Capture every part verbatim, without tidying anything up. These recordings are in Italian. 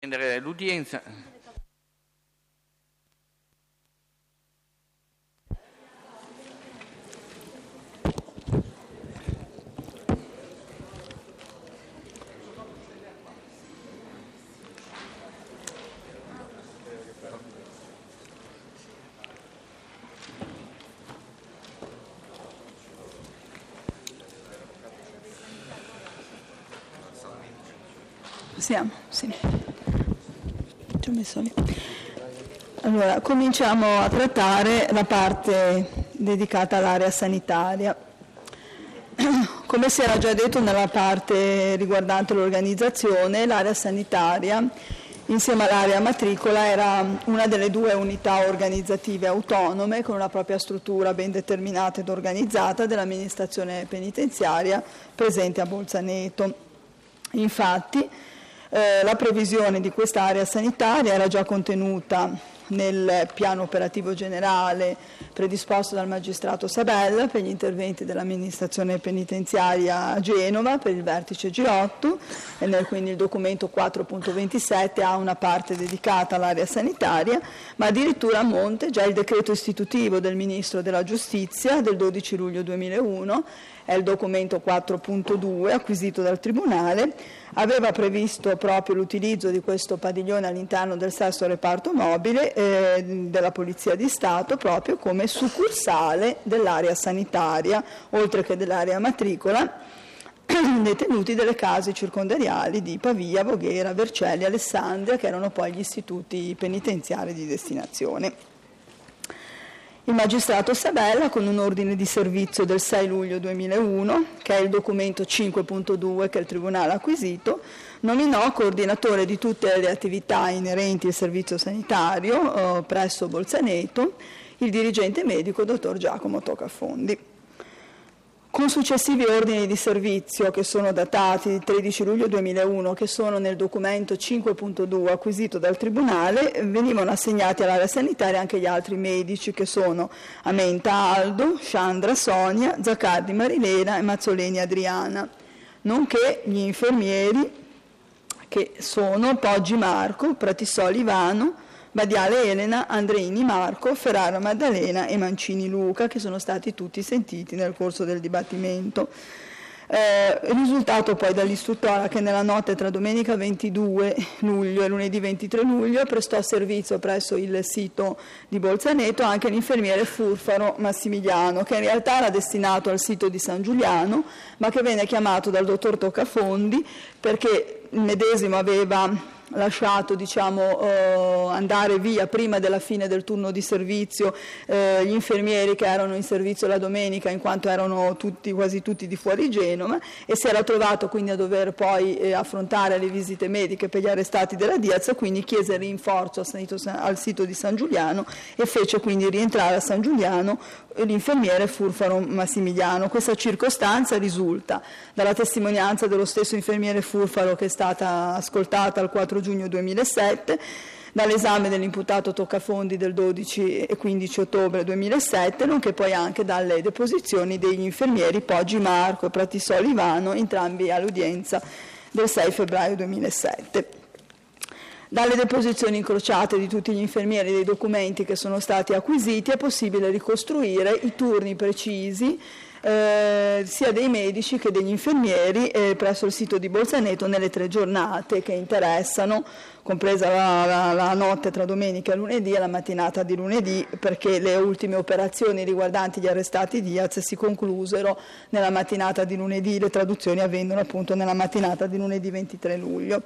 Prendere l'udienza. Siamo, sì. Ci ho messo lì. Allora, cominciamo a trattare la parte dedicata all'area sanitaria. Come si era già detto nella parte riguardante l'organizzazione, l'area sanitaria, insieme all'area matricola, era una delle due unità organizzative autonome con una propria struttura ben determinata ed organizzata dell'amministrazione penitenziaria presente a Bolzaneto. Infatti, Eh, la previsione di quest'area sanitaria era già contenuta nel piano operativo generale predisposto dal magistrato Sabella per gli interventi dell'amministrazione penitenziaria a Genova per il vertice G otto, e nel, quindi il documento quattro punto ventisette ha una parte dedicata all'area sanitaria, ma addirittura a monte già il decreto istitutivo del Ministro della Giustizia del dodici luglio duemilauno, è il documento quattro punto due acquisito dal Tribunale, aveva previsto proprio l'utilizzo di questo padiglione all'interno del sesto reparto mobile eh, della Polizia di Stato proprio come succursale dell'area sanitaria, oltre che dell'area matricola, detenuti delle case circondariali di Pavia, Voghera, Vercelli, Alessandria, che erano poi gli istituti penitenziari di destinazione. Il magistrato Sabella, con un ordine di servizio del sei luglio duemilauno, che è il documento cinque punto due che il Tribunale ha acquisito, nominò coordinatore di tutte le attività inerenti al servizio sanitario eh, presso Bolzaneto il dirigente medico dottor Giacomo Toccafondi. Con successivi ordini di servizio che sono datati il tredici luglio duemilauno, che sono nel documento cinque punto due acquisito dal Tribunale, venivano assegnati all'area sanitaria anche gli altri medici che sono Amenta Aldo, Sciandra Sonia, Zaccardi Marilena e Mazzoleni Adriana, nonché gli infermieri che sono Poggi Marco, Pratissoli Ivano, Badiale Elena, Andreini Marco, Ferrara Maddalena e Mancini Luca, che sono stati tutti sentiti nel corso del dibattimento. Eh, risultato poi dall'istruttoria che nella notte tra domenica ventidue luglio e lunedì ventitré luglio prestò servizio presso il sito di Bolzaneto anche l'infermiere Furfaro Massimiliano, che in realtà era destinato al sito di San Giuliano, ma che venne chiamato dal dottor Toccafondi perché il medesimo aveva lasciato diciamo, eh, andare via prima della fine del turno di servizio eh, gli infermieri che erano in servizio la domenica, in quanto erano tutti, quasi tutti di fuori Genova, e si era trovato quindi a dover poi eh, affrontare le visite mediche per gli arrestati della Diaz, quindi chiese rinforzo al sito, al sito di San Giuliano e fece quindi rientrare a San Giuliano l'infermiere Furfaro Massimiliano. Questa circostanza risulta dalla testimonianza dello stesso infermiere Furfaro, che è stata ascoltata al quattro giugno duemilasette, dall'esame dell'imputato Toccafondi del dodici e quindici ottobre duemilasette, nonché poi anche dalle deposizioni degli infermieri Poggi Marco e Pratissoli Ivano, entrambi all'udienza del sei febbraio duemilasette. Dalle deposizioni incrociate di tutti gli infermieri e dei documenti che sono stati acquisiti è possibile ricostruire i turni precisi eh, sia dei medici che degli infermieri eh, presso il sito di Bolzaneto nelle tre giornate che interessano, compresa la, la, la notte tra domenica e lunedì e la mattinata di lunedì, perché le ultime operazioni riguardanti gli arrestati Diaz si conclusero nella mattinata di lunedì, le traduzioni avvengono appunto nella mattinata di lunedì ventitré luglio.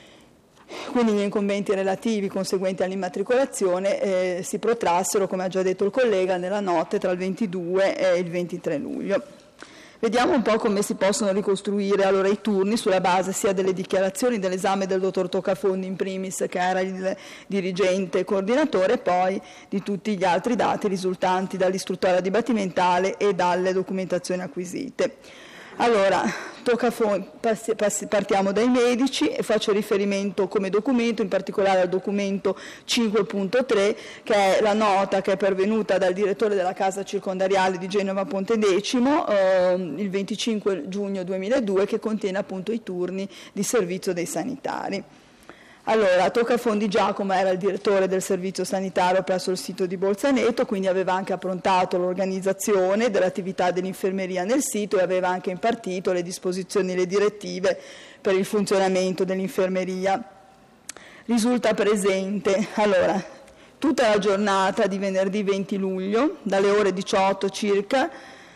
Quindi gli incombenti relativi conseguenti all'immatricolazione eh, si protrassero, come ha già detto il collega, nella notte tra il ventidue e il ventitré luglio. Vediamo un po' come si possono ricostruire allora i turni sulla base sia delle dichiarazioni dell'esame del dottor Toccafondi in primis, che era il dirigente coordinatore, e poi di tutti gli altri dati risultanti dall'istruttoria dibattimentale e dalle documentazioni acquisite. Allora, Toccafondi, passi, passi, partiamo dai medici e faccio riferimento come documento, in particolare al documento cinque punto tre, che è la nota che è pervenuta dal direttore della casa circondariale di Genova Pontedecimo eh, il venticinque giugno duemiladue, che contiene appunto i turni di servizio dei sanitari. Allora, Toccafondi Giacomo era il direttore del servizio sanitario presso il sito di Bolzaneto, quindi aveva anche approntato l'organizzazione dell'attività dell'infermeria nel sito e aveva anche impartito le disposizioni e le direttive per il funzionamento dell'infermeria. Risulta presente, allora, tutta la giornata di venerdì venti luglio, dalle ore diciotto circa,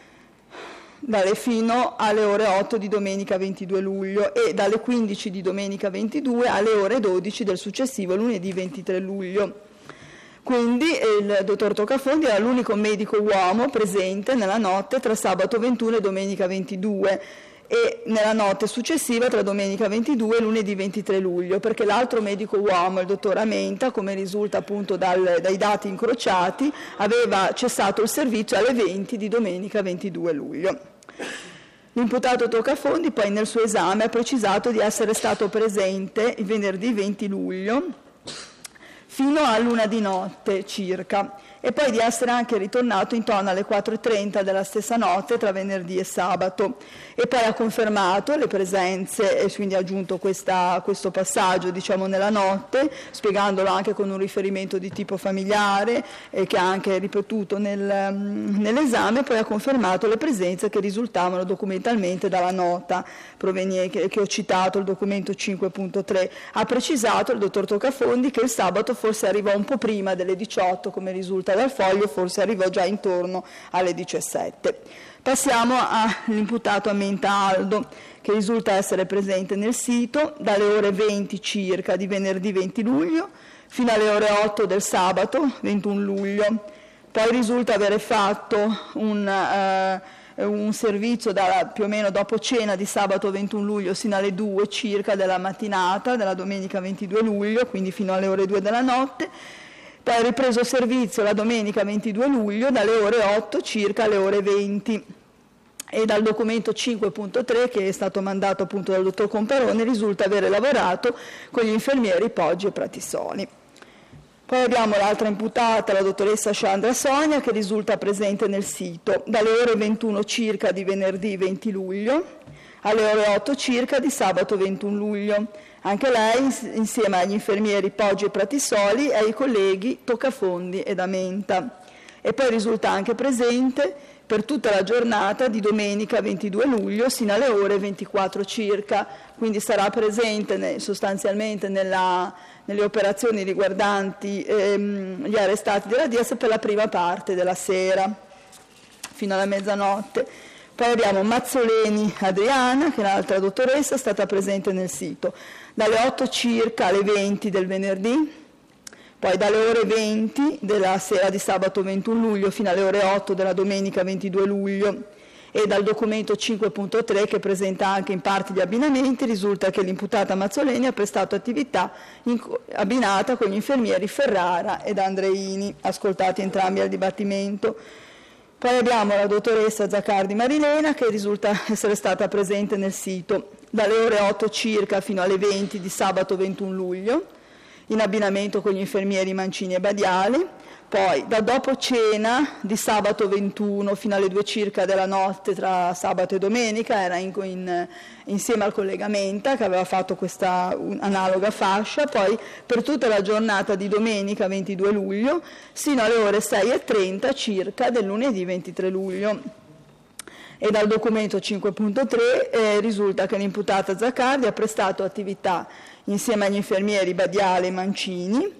dalle fino alle ore otto di domenica ventidue luglio e dalle quindici di domenica ventidue alle ore dodici del successivo lunedì ventitré luglio. Quindi il dottor Toccafondi era l'unico medico uomo presente nella notte tra sabato ventuno e domenica ventidue e nella notte successiva tra domenica ventidue e lunedì ventitré luglio, perché l'altro medico uomo, il dottor Amenta, come risulta appunto dal, dai dati incrociati, aveva cessato il servizio alle venti di domenica ventidue luglio. L'imputato Toccafondi poi nel suo esame ha precisato di essere stato presente il venerdì venti luglio fino a luna di notte circa e poi di essere anche ritornato intorno alle quattro e trenta della stessa notte tra venerdì e sabato e poi ha confermato le presenze e quindi ha aggiunto questa, questo passaggio diciamo nella notte, spiegandolo anche con un riferimento di tipo familiare e che ha anche ripetuto nel, nell'esame, poi ha confermato le presenze che risultavano documentalmente dalla nota proveniente che ho citato, il documento cinque punto tre. Ha precisato il dottor Toccafondi che il sabato forse arrivò un po' prima delle diciotto come risulta dal foglio, forse arrivò già intorno alle diciassette. Passiamo all'imputato Amenta Aldo, che risulta essere presente nel sito dalle ore venti circa di venerdì venti luglio fino alle ore otto del sabato ventuno luglio. Poi risulta avere fatto un, eh, un servizio da, più o meno dopo cena di sabato ventuno luglio sino alle due circa della mattinata della domenica ventidue luglio, quindi fino alle ore due della notte. Poi ha ripreso servizio la domenica ventidue luglio dalle ore otto circa alle ore venti e dal documento cinque punto tre che è stato mandato appunto dal dottor Comparone risulta avere lavorato con gli infermieri Poggi e Pratissoli. Poi abbiamo l'altra imputata, la dottoressa Sandra Sonia, che risulta presente nel sito dalle ore ventuno circa di venerdì venti luglio alle ore otto circa di sabato ventuno luglio. Anche lei, insieme agli infermieri Poggi e Pratissoli, e ai colleghi Toccafondi ed Amenta. E poi risulta anche presente per tutta la giornata di domenica ventidue luglio sino alle ore ventiquattro circa, quindi sarà presente sostanzialmente nella, nelle operazioni riguardanti ehm, gli arrestati della D I A S per la prima parte della sera, fino alla mezzanotte. Poi abbiamo Mazzoleni Adriana, che è l'altra dottoressa, è stata presente nel sito dalle otto circa alle venti del venerdì, poi dalle ore venti della sera di sabato ventuno luglio fino alle ore otto della domenica ventidue luglio e dal documento cinque punto tre che presenta anche in parte gli abbinamenti risulta che l'imputata Mazzoleni ha prestato attività in, abbinata con gli infermieri Ferrara ed Andreini, ascoltati entrambi al dibattimento. Poi abbiamo la dottoressa Zaccardi Marilena che risulta essere stata presente nel sito dalle ore otto circa fino alle venti di sabato ventuno luglio, in abbinamento con gli infermieri Mancini e Badiali, poi da dopo cena di sabato ventuno fino alle due circa della notte tra sabato e domenica, era in, in, insieme al collega Menta che aveva fatto questa analoga fascia, poi per tutta la giornata di domenica ventidue luglio sino alle ore sei e trenta circa del lunedì ventitré luglio. E dal documento cinque punto tre eh, risulta che l'imputata Zaccardi ha prestato attività insieme agli infermieri Badiale e Mancini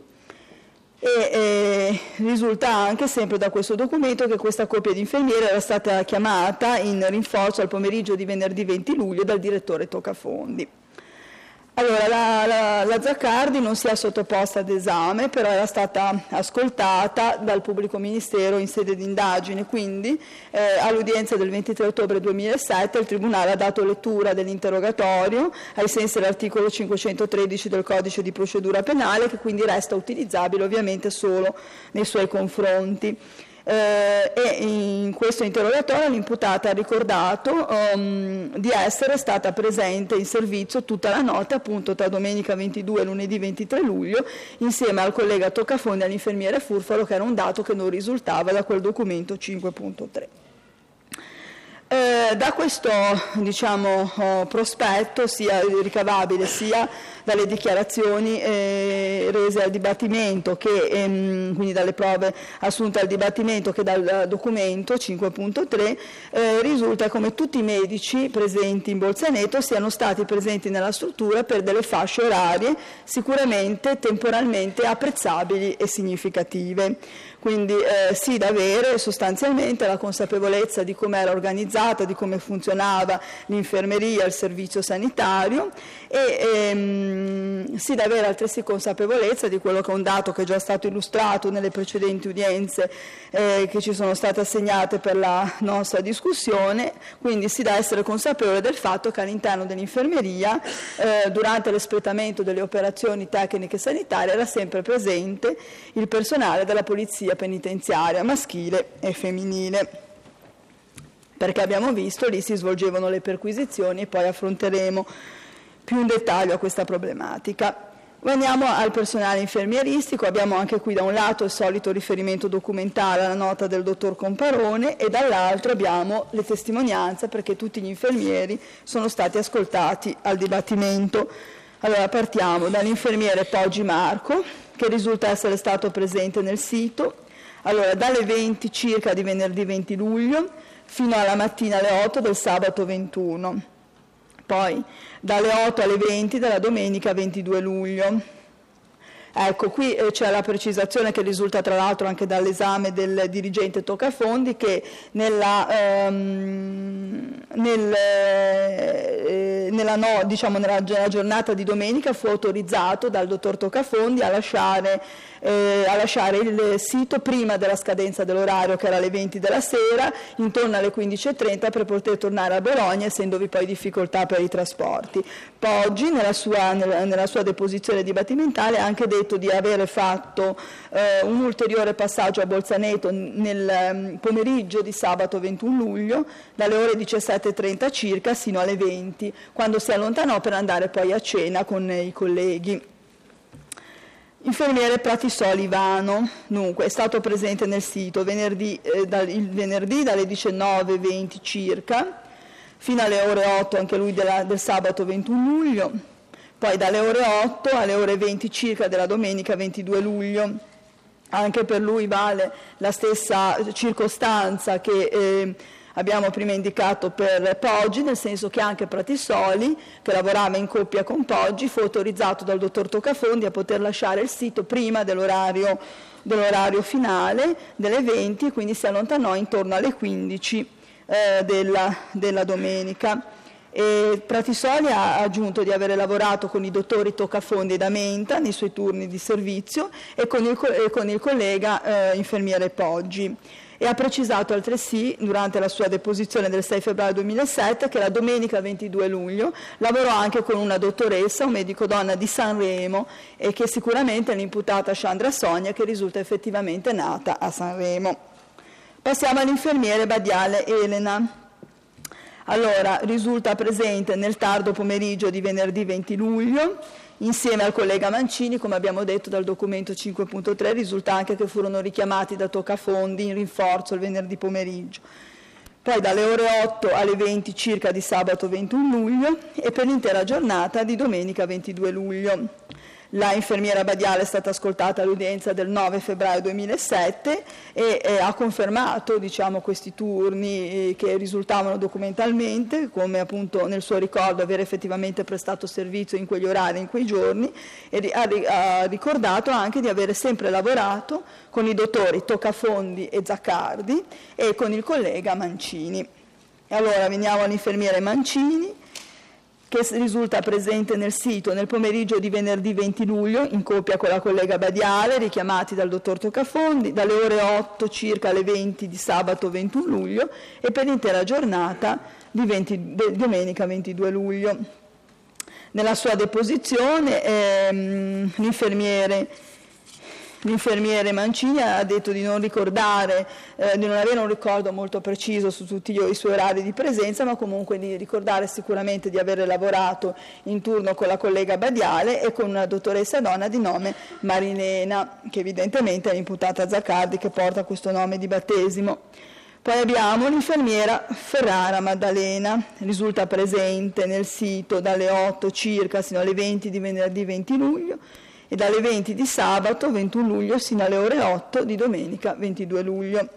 e eh, risulta anche sempre da questo documento che questa coppia di infermieri era stata chiamata in rinforzo al pomeriggio di venerdì venti luglio dal direttore Toccafondi. Allora, la, la, la Zaccardi non si è sottoposta ad esame, però era stata ascoltata dal pubblico ministero in sede di indagine, quindi eh, all'udienza del ventitré ottobre duemilasette il Tribunale ha dato lettura dell'interrogatorio ai sensi dell'articolo cinquecentotredici del Codice di procedura penale, che quindi resta utilizzabile ovviamente solo nei suoi confronti. Eh, e in questo interrogatorio l'imputata ha ricordato um, di essere stata presente in servizio tutta la notte, appunto tra domenica ventidue e lunedì ventitré luglio, insieme al collega Toccafondi e all'infermiere Furfaro, che era un dato che non risultava da quel documento cinque punto tre. Eh, da questo diciamo, oh, prospetto, sia ricavabile sia dalle dichiarazioni eh, rese al dibattimento, che, ehm, quindi dalle prove assunte al dibattimento, che dal documento cinque punto tre, eh, risulta come tutti i medici presenti in Bolzaneto siano stati presenti nella struttura per delle fasce orarie sicuramente temporalmente apprezzabili e significative. Quindi eh, sì, da avere sostanzialmente la consapevolezza di come era organizzata, di come funzionava l'infermeria, il servizio sanitario, e ehm, sì, da avere altresì consapevolezza di quello che è un dato che è già stato illustrato nelle precedenti udienze eh, che ci sono state assegnate per la nostra discussione. Quindi sì, da essere consapevole del fatto che all'interno dell'infermeria eh, durante l'espletamento delle operazioni tecniche sanitarie era sempre presente il personale della polizia penitenziaria maschile e femminile, perché abbiamo visto lì si svolgevano le perquisizioni e poi affronteremo più in dettaglio a questa problematica. Veniamo al personale infermieristico. Abbiamo anche qui da un lato il solito riferimento documentale alla nota del dottor Comparone e dall'altro abbiamo le testimonianze, perché tutti gli infermieri sono stati ascoltati al dibattimento. Allora partiamo dall'infermiere Poggi Marco, che risulta essere stato presente nel sito allora, dalle venti circa di venerdì venti luglio fino alla mattina alle otto del sabato ventuno, poi dalle otto alle venti della domenica ventidue luglio. Ecco, qui eh, c'è la precisazione che risulta tra l'altro anche dall'esame del dirigente Toccafondi, che nella, ehm, nel, eh, nella, no, diciamo, nella, nella giornata di domenica fu autorizzato dal dottor Toccafondi a lasciare, eh, a lasciare il sito prima della scadenza dell'orario, che era alle venti della sera, intorno alle quindici e trenta, per poter tornare a Bologna, essendovi poi difficoltà per i trasporti. Poggi nella sua, nella, nella sua deposizione dibattimentale ha anche detto di avere fatto eh, un ulteriore passaggio a Bolzaneto nel um, pomeriggio di sabato ventuno luglio dalle ore diciassette e trenta circa sino alle venti, quando si allontanò per andare poi a cena con eh, i colleghi. Infermiere Pratisoli Ivano, dunque, è stato presente nel sito venerdì, eh, dal, il venerdì dalle diciannove e venti circa fino alle ore otto anche lui della, del sabato ventuno luglio, poi dalle ore otto alle ore venti circa della domenica ventidue luglio. Anche per lui vale la stessa circostanza che eh, abbiamo prima indicato per Poggi, nel senso che anche Pratisoli, che lavorava in coppia con Poggi, fu autorizzato dal dottor Toccafondi a poter lasciare il sito prima dell'orario, dell'orario finale delle venti, quindi si allontanò intorno alle quindici eh, della, della domenica. E Pratisoli ha aggiunto di avere lavorato con i dottori Toccafondi ed Amenta nei suoi turni di servizio e con il, e con il collega eh, infermiere Poggi, e ha precisato altresì durante la sua deposizione del sei febbraio duemilasette che la domenica ventidue luglio lavorò anche con una dottoressa, un medico donna di Sanremo, e che sicuramente è l'imputata Sandra Sonia, che risulta effettivamente nata a Sanremo. Passiamo all'infermiere Badiale Elena. Allora, risulta presente nel tardo pomeriggio di venerdì venti luglio, insieme al collega Mancini, come abbiamo detto dal documento cinque punto tre, risulta anche che furono richiamati da Toccafondi in rinforzo il venerdì pomeriggio. Poi dalle ore otto alle venti circa di sabato ventuno luglio e per l'intera giornata di domenica ventidue luglio. La infermiera Badiale è stata ascoltata all'udienza del nove febbraio duemilasette e eh, ha confermato, diciamo, questi turni eh, che risultavano documentalmente, come appunto nel suo ricordo aver effettivamente prestato servizio in quegli orari, in quei giorni, e ha, ha ricordato anche di avere sempre lavorato con i dottori Toccafondi e Zaccardi e con il collega Mancini. E allora veniamo all'infermiere Mancini, che risulta presente nel sito nel pomeriggio di venerdì venti luglio in coppia con la collega Badiale, richiamati dal dottor Toccafondi, dalle ore otto circa alle venti di sabato ventuno luglio e per l'intera giornata di venti, de, domenica ventidue luglio. Nella sua deposizione ehm, l'infermiere L'infermiere Mancini ha detto di non ricordare, eh, di non avere un ricordo molto preciso su tutti i suoi orari di presenza, ma comunque di ricordare sicuramente di aver lavorato in turno con la collega Badiale e con una dottoressa donna di nome Marilena, che evidentemente è l'imputata Zaccardi, che porta questo nome di battesimo. Poi abbiamo l'infermiera Ferrara Maddalena, risulta presente nel sito dalle otto circa sino alle venti di venerdì venti luglio e dalle venti di sabato ventuno luglio sino alle ore otto di domenica ventidue luglio.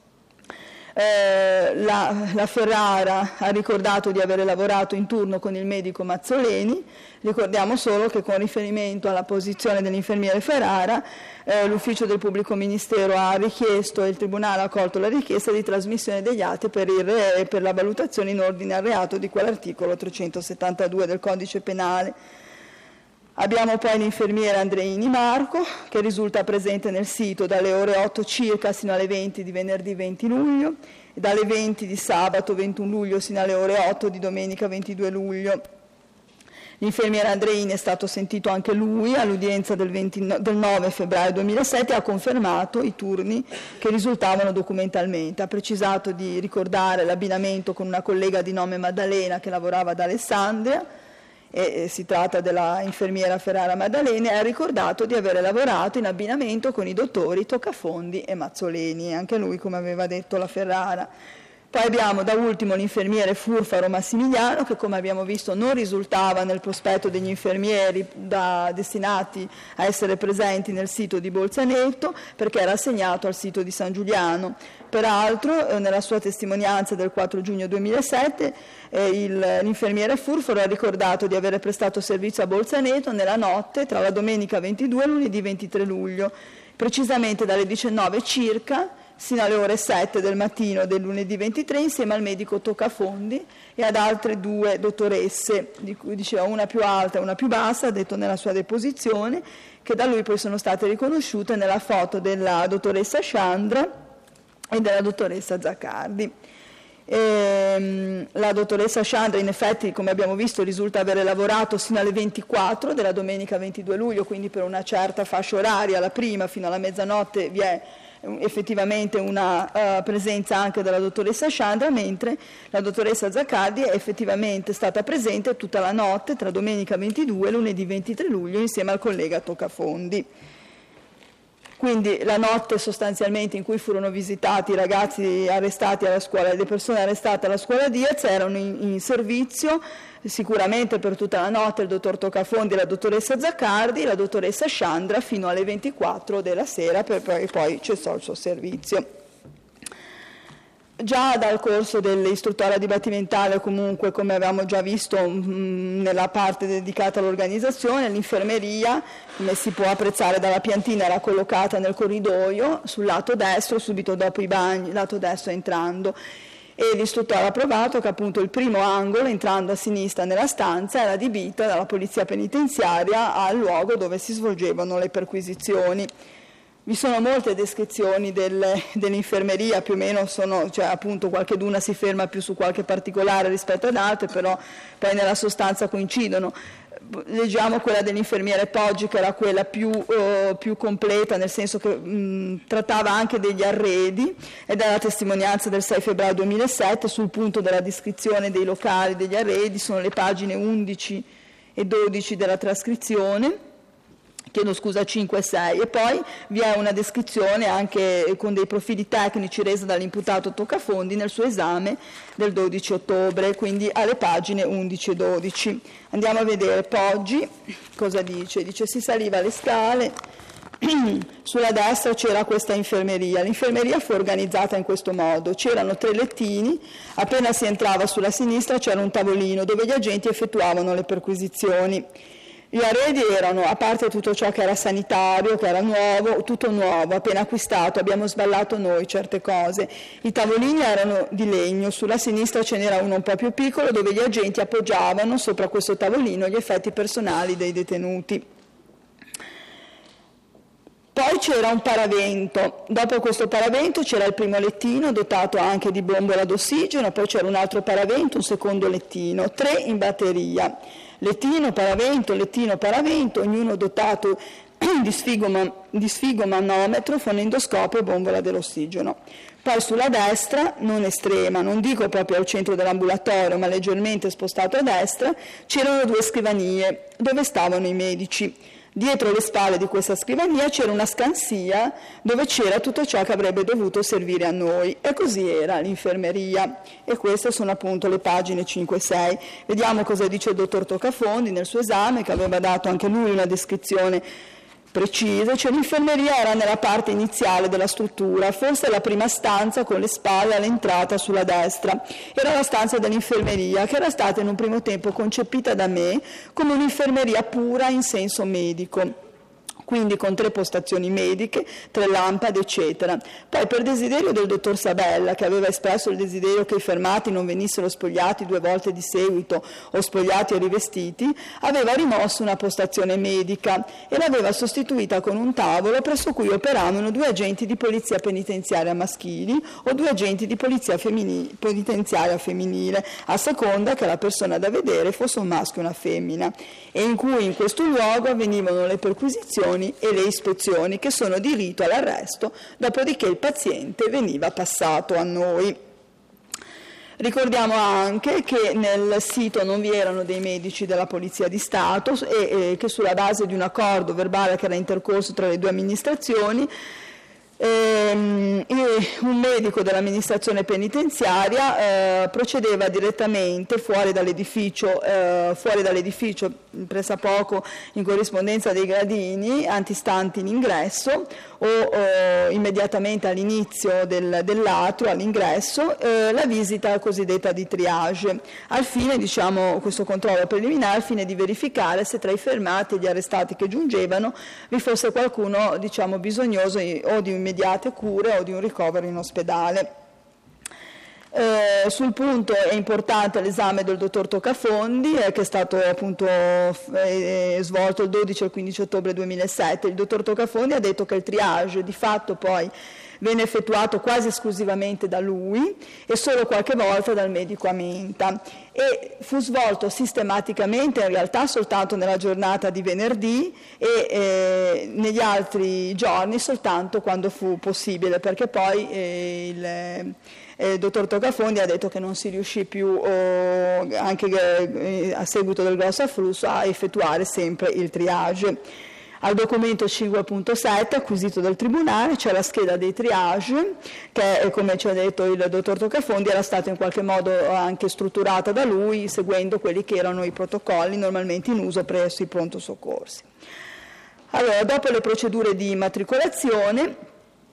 Eh, la, la Ferrara ha ricordato di aver lavorato in turno con il medico Mazzoleni. Ricordiamo solo che con riferimento alla posizione dell'infermiere Ferrara eh, l'ufficio del pubblico ministero ha richiesto e il tribunale ha accolto la richiesta di trasmissione degli atti per, il re, per la valutazione in ordine al reato di quell'articolo trecentosettantadue del codice penale. Abbiamo poi l'infermiera Andreini Marco, che risulta presente nel sito dalle ore otto circa sino alle venti di venerdì venti luglio e dalle venti di sabato ventuno luglio sino alle ore otto di domenica ventidue luglio. L'infermiera Andreini è stato sentito anche lui all'udienza del, del nove febbraio duemilasette e ha confermato i turni che risultavano documentalmente. Ha precisato di ricordare l'abbinamento con una collega di nome Maddalena che lavorava ad Alessandria, e si tratta della infermiera Ferrara Maddalena, e ha ricordato di aver lavorato in abbinamento con i dottori Toccafondi e Mazzoleni, anche lui come aveva detto la Ferrara. Poi abbiamo da ultimo l'infermiere Furfaro Massimiliano, che come abbiamo visto non risultava nel prospetto degli infermieri da, destinati a essere presenti nel sito di Bolzaneto, perché era assegnato al sito di San Giuliano. Peraltro, eh, nella sua testimonianza del quattro giugno duemilasette, eh, il, l'infermiere Furfaro ha ricordato di aver prestato servizio a Bolzaneto nella notte tra la domenica ventidue e lunedì ventitré luglio, precisamente dalle diciannove circa sino alle ore sette del mattino del lunedì ventitré, insieme al medico Toccafondi e ad altre due dottoresse, di cui diceva una più alta e una più bassa, ha detto nella sua deposizione, che da lui poi sono state riconosciute nella foto della dottoressa Chandra e della dottoressa Zaccardi. Ehm, la dottoressa Chandra in effetti, come abbiamo visto, risulta avere lavorato sino alle ventiquattro della domenica ventidue luglio, quindi per una certa fascia oraria, la prima fino alla mezzanotte vi è effettivamente una uh, presenza anche della dottoressa Chandra, mentre la dottoressa Zaccardi è effettivamente stata presente tutta la notte tra domenica ventidue e lunedì ventitré luglio insieme al collega Toccafondi. Quindi la notte sostanzialmente in cui furono visitati i ragazzi arrestati alla scuola, le persone arrestate alla scuola Diaz, erano in, in servizio sicuramente per tutta la notte il dottor Toccafondi e la dottoressa Zaccardi, la dottoressa Chandra fino alle ventiquattro della sera, per poi, poi cessò il suo servizio. Già dal corso dell'istruttoria dibattimentale, comunque, come avevamo già visto mh, nella parte dedicata all'organizzazione, l'infermeria, come si può apprezzare dalla piantina, era collocata nel corridoio sul lato destro, subito dopo i bagni, lato destro entrando, e l'istruttore ha provato che appunto il primo angolo, entrando a sinistra nella stanza, era adibita dalla polizia penitenziaria al luogo dove si svolgevano le perquisizioni. Vi sono molte descrizioni del, dell'infermeria, più o meno sono, cioè appunto qualcheduna si ferma più su qualche particolare rispetto ad altre, però poi nella sostanza coincidono. Leggiamo quella dell'infermiere Poggi, che era quella più, eh, più completa, nel senso che mh, trattava anche degli arredi, ed è la testimonianza del sei febbraio duemilasette sul punto della descrizione dei locali, degli arredi, sono le pagine undici e dodici della trascrizione. Chiedo scusa, cinque e sei, e poi vi è una descrizione anche con dei profili tecnici resa dall'imputato Toccafondi nel suo esame del dodici ottobre, quindi alle pagine undici e dodici. Andiamo a vedere Poggi cosa dice. Dice: si saliva le scale, sulla destra c'era questa infermeria, l'infermeria fu organizzata in questo modo, c'erano tre lettini, appena si entrava sulla sinistra c'era un tavolino dove gli agenti effettuavano le perquisizioni. Gli arredi erano, a parte tutto ciò che era sanitario, che era nuovo, tutto nuovo, appena acquistato, abbiamo sballato noi certe cose. I tavolini erano di legno, sulla sinistra ce n'era uno un po' più piccolo dove gli agenti appoggiavano sopra questo tavolino gli effetti personali dei detenuti. Poi c'era un paravento, dopo questo paravento c'era il primo lettino dotato anche di bombola d'ossigeno, poi c'era un altro paravento, un secondo lettino, tre in batteria. Lettino, paravento, lettino, paravento, ognuno dotato di, sfigoma, di sfigomanometro, fonendoscopio e bombola dell'ossigeno. Poi sulla destra, non estrema, non dico proprio al centro dell'ambulatorio, ma leggermente spostato a destra, c'erano due scrivanie dove stavano i medici. Dietro le spalle di questa scrivania c'era una scansia dove c'era tutto ciò che avrebbe dovuto servire a noi, e così era l'infermeria. E queste sono appunto le pagine cinque e sei. Vediamo cosa dice il dottor Toccafondi nel suo esame, che aveva dato anche lui una descrizione precisa. Cioè, l'infermeria era nella parte iniziale della struttura, forse la prima stanza con le spalle all'entrata sulla destra. Era la stanza dell'infermeria, che era stata in un primo tempo concepita da me come un'infermeria pura in senso medico, quindi con tre postazioni mediche, tre lampade, eccetera. Poi, per desiderio del dottor Sabella, che aveva espresso il desiderio che i fermati non venissero spogliati due volte di seguito o spogliati e rivestiti, aveva rimosso una postazione medica e l'aveva sostituita con un tavolo presso cui operavano due agenti di polizia penitenziaria maschili o due agenti di polizia femminile, penitenziaria femminile, a seconda che la persona da vedere fosse un maschio o una femmina, e in cui in questo luogo avvenivano le perquisizioni e le ispezioni, che sono di rito all'arresto, dopodiché il paziente veniva passato a noi. Ricordiamo anche che nel sito non vi erano dei medici della Polizia di Stato e, e che sulla base di un accordo verbale che era intercorso tra le due amministrazioni, Ehm, un medico dell'amministrazione penitenziaria eh, procedeva direttamente fuori dall'edificio, eh, fuori dall'edificio pressappoco in corrispondenza dei gradini antistanti l'ingresso o eh, immediatamente all'inizio del, dell'atrio, all'ingresso, eh, la visita cosiddetta di triage, al fine, diciamo, questo controllo preliminare, al fine di verificare se tra i fermati e gli arrestati che giungevano vi fosse qualcuno, diciamo, bisognoso o di immediate cure o di un ricovero in ospedale. Eh, sul punto è importante l'esame del dottor Toccafondi, eh, che è stato appunto eh, svolto il dodici e il quindici ottobre duemilasette. Il dottor Toccafondi ha detto che il triage di fatto poi venne effettuato quasi esclusivamente da lui e solo qualche volta dal medico a menta, e fu svolto sistematicamente in realtà soltanto nella giornata di venerdì e eh, negli altri giorni soltanto quando fu possibile, perché poi eh, il il dottor Toccafondi ha detto che non si riuscì più, oh, anche eh, a seguito del grosso afflusso, a effettuare sempre il triage. Al documento cinque punto sette acquisito dal Tribunale c'è la scheda dei triage che, come ci ha detto il dottor Toccafondi, era stata in qualche modo anche strutturata da lui seguendo quelli che erano i protocolli normalmente in uso presso i pronto soccorsi. Allora, dopo le procedure di immatricolazione,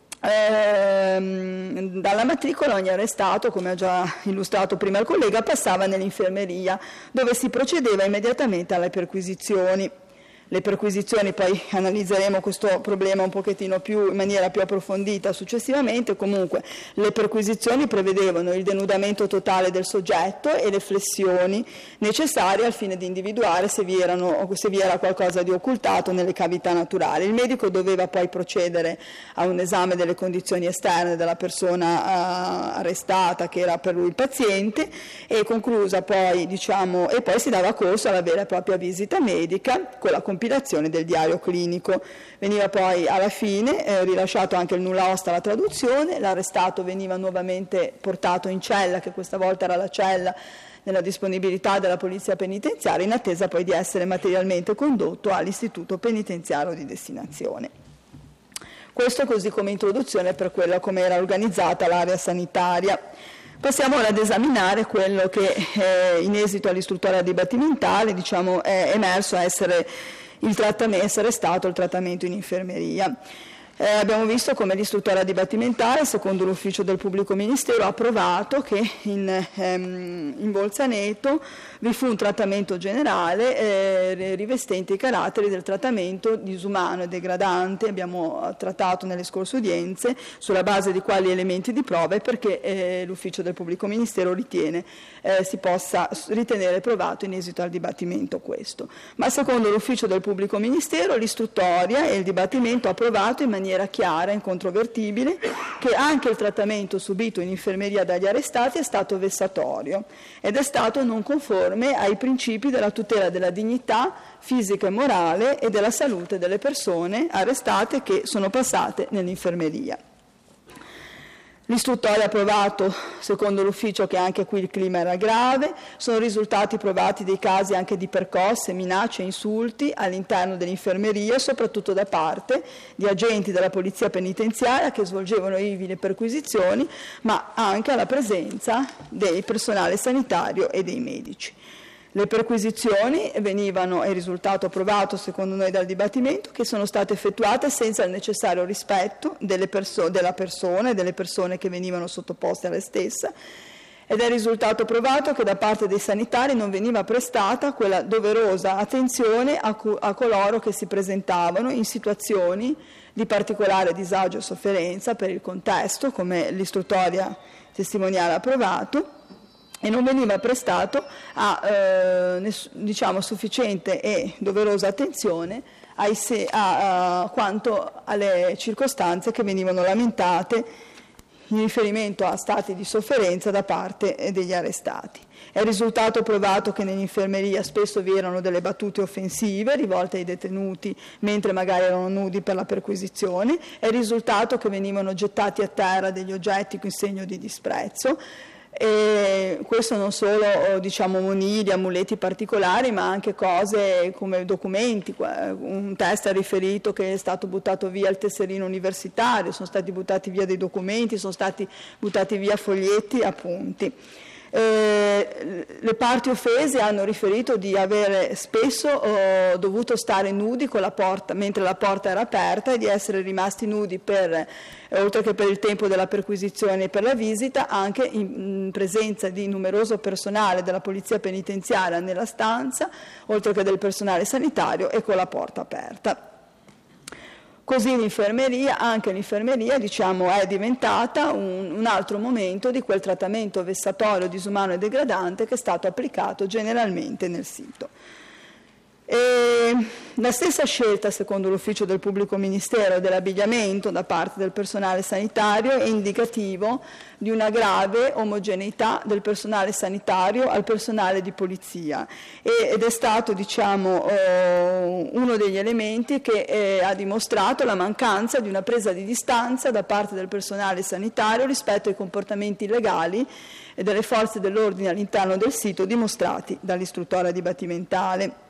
Ehm, dalla matricola ogni arrestato, come ha già illustrato prima il collega, passava nell'infermeria, dove si procedeva immediatamente alle perquisizioni. Le perquisizioni, poi analizzeremo questo problema un pochettino più in maniera più approfondita successivamente. Comunque le perquisizioni prevedevano il denudamento totale del soggetto e le flessioni necessarie al fine di individuare se vi, erano, se vi era qualcosa di occultato nelle cavità naturali. Il medico doveva poi procedere a un esame delle condizioni esterne della persona uh, arrestata, che era per lui il paziente, e conclusa poi, diciamo, e poi si dava corso alla vera e propria visita medica con la compilazione del diario clinico. Veniva poi alla fine eh, rilasciato anche il nulla osta alla traduzione, l'arrestato veniva nuovamente portato in cella, che questa volta era la cella nella disponibilità della polizia penitenziaria, in attesa poi di essere materialmente condotto all'istituto penitenziario di destinazione. Questo così come introduzione per quello come era organizzata l'area sanitaria. Passiamo ora ad esaminare quello che eh, in esito all'istruttoria dibattimentale, diciamo, è emerso essere, il trattamento, essere stato il trattamento in infermeria. Eh, abbiamo visto come l'istruttoria dibattimentale, secondo l'ufficio del pubblico ministero, ha approvato che in, ehm, in Bolzaneto vi fu un trattamento generale eh, rivestente i caratteri del trattamento disumano e degradante. Abbiamo trattato nelle scorse udienze sulla base di quali elementi di prova e perché eh, l'ufficio del pubblico ministero ritiene eh, si possa ritenere provato in esito al dibattimento questo. Ma secondo l'ufficio del pubblico ministero l'istruttoria e il dibattimento ha approvato in maniera chiara e incontrovertibile che anche il trattamento subito in infermeria dagli arrestati è stato vessatorio ed è stato non conforme ai principi della tutela della dignità fisica e morale e della salute delle persone arrestate che sono passate nell'infermeria. L'istruttoria ha provato, secondo l'ufficio, che anche qui il clima era grave. Sono risultati provati dei casi anche di percosse, minacce e insulti all'interno dell'infermeria, soprattutto da parte di agenti della polizia penitenziaria che svolgevano ivi le perquisizioni, ma anche alla presenza del personale sanitario e dei medici. Le perquisizioni venivano, è il risultato provato secondo noi dal dibattimento, che sono state effettuate senza il necessario rispetto delle perso- della persona e delle persone che venivano sottoposte alle stesse, ed è il risultato provato che da parte dei sanitari non veniva prestata quella doverosa attenzione a, cu- a coloro che si presentavano in situazioni di particolare disagio e sofferenza per il contesto, come l'istruttoria testimoniale ha provato, e non veniva prestato a eh, ness- diciamo, sufficiente e doverosa attenzione ai se- a, a quanto alle circostanze che venivano lamentate in riferimento a stati di sofferenza da parte degli arrestati. È risultato provato che nell'infermeria spesso vi erano delle battute offensive rivolte ai detenuti mentre magari erano nudi per la perquisizione. È risultato che venivano gettati a terra degli oggetti in segno di disprezzo. E questo non solo, diciamo, monili, amuleti particolari, ma anche cose come documenti. Un test ha riferito che è stato buttato via il tesserino universitario, sono stati buttati via dei documenti, sono stati buttati via foglietti, appunti. Eh, le parti offese hanno riferito di avere spesso eh, dovuto stare nudi con la porta, mentre la porta era aperta, e di essere rimasti nudi per, eh, oltre che per il tempo della perquisizione e per la visita, anche in, in presenza di numeroso personale della polizia penitenziaria nella stanza, oltre che del personale sanitario, e con la porta aperta. Così l'infermeria, anche l'infermeria, diciamo, è diventata un, un altro momento di quel trattamento vessatorio, disumano e degradante che è stato applicato generalmente nel sito. E la stessa scelta, secondo l'ufficio del pubblico ministero, dell'abbigliamento da parte del personale sanitario è indicativo di una grave omogeneità del personale sanitario al personale di polizia, ed è stato, diciamo, eh, uno degli elementi che eh, ha dimostrato la mancanza di una presa di distanza da parte del personale sanitario rispetto ai comportamenti illegali e delle forze dell'ordine all'interno del sito dimostrati dall'istruttoria dibattimentale.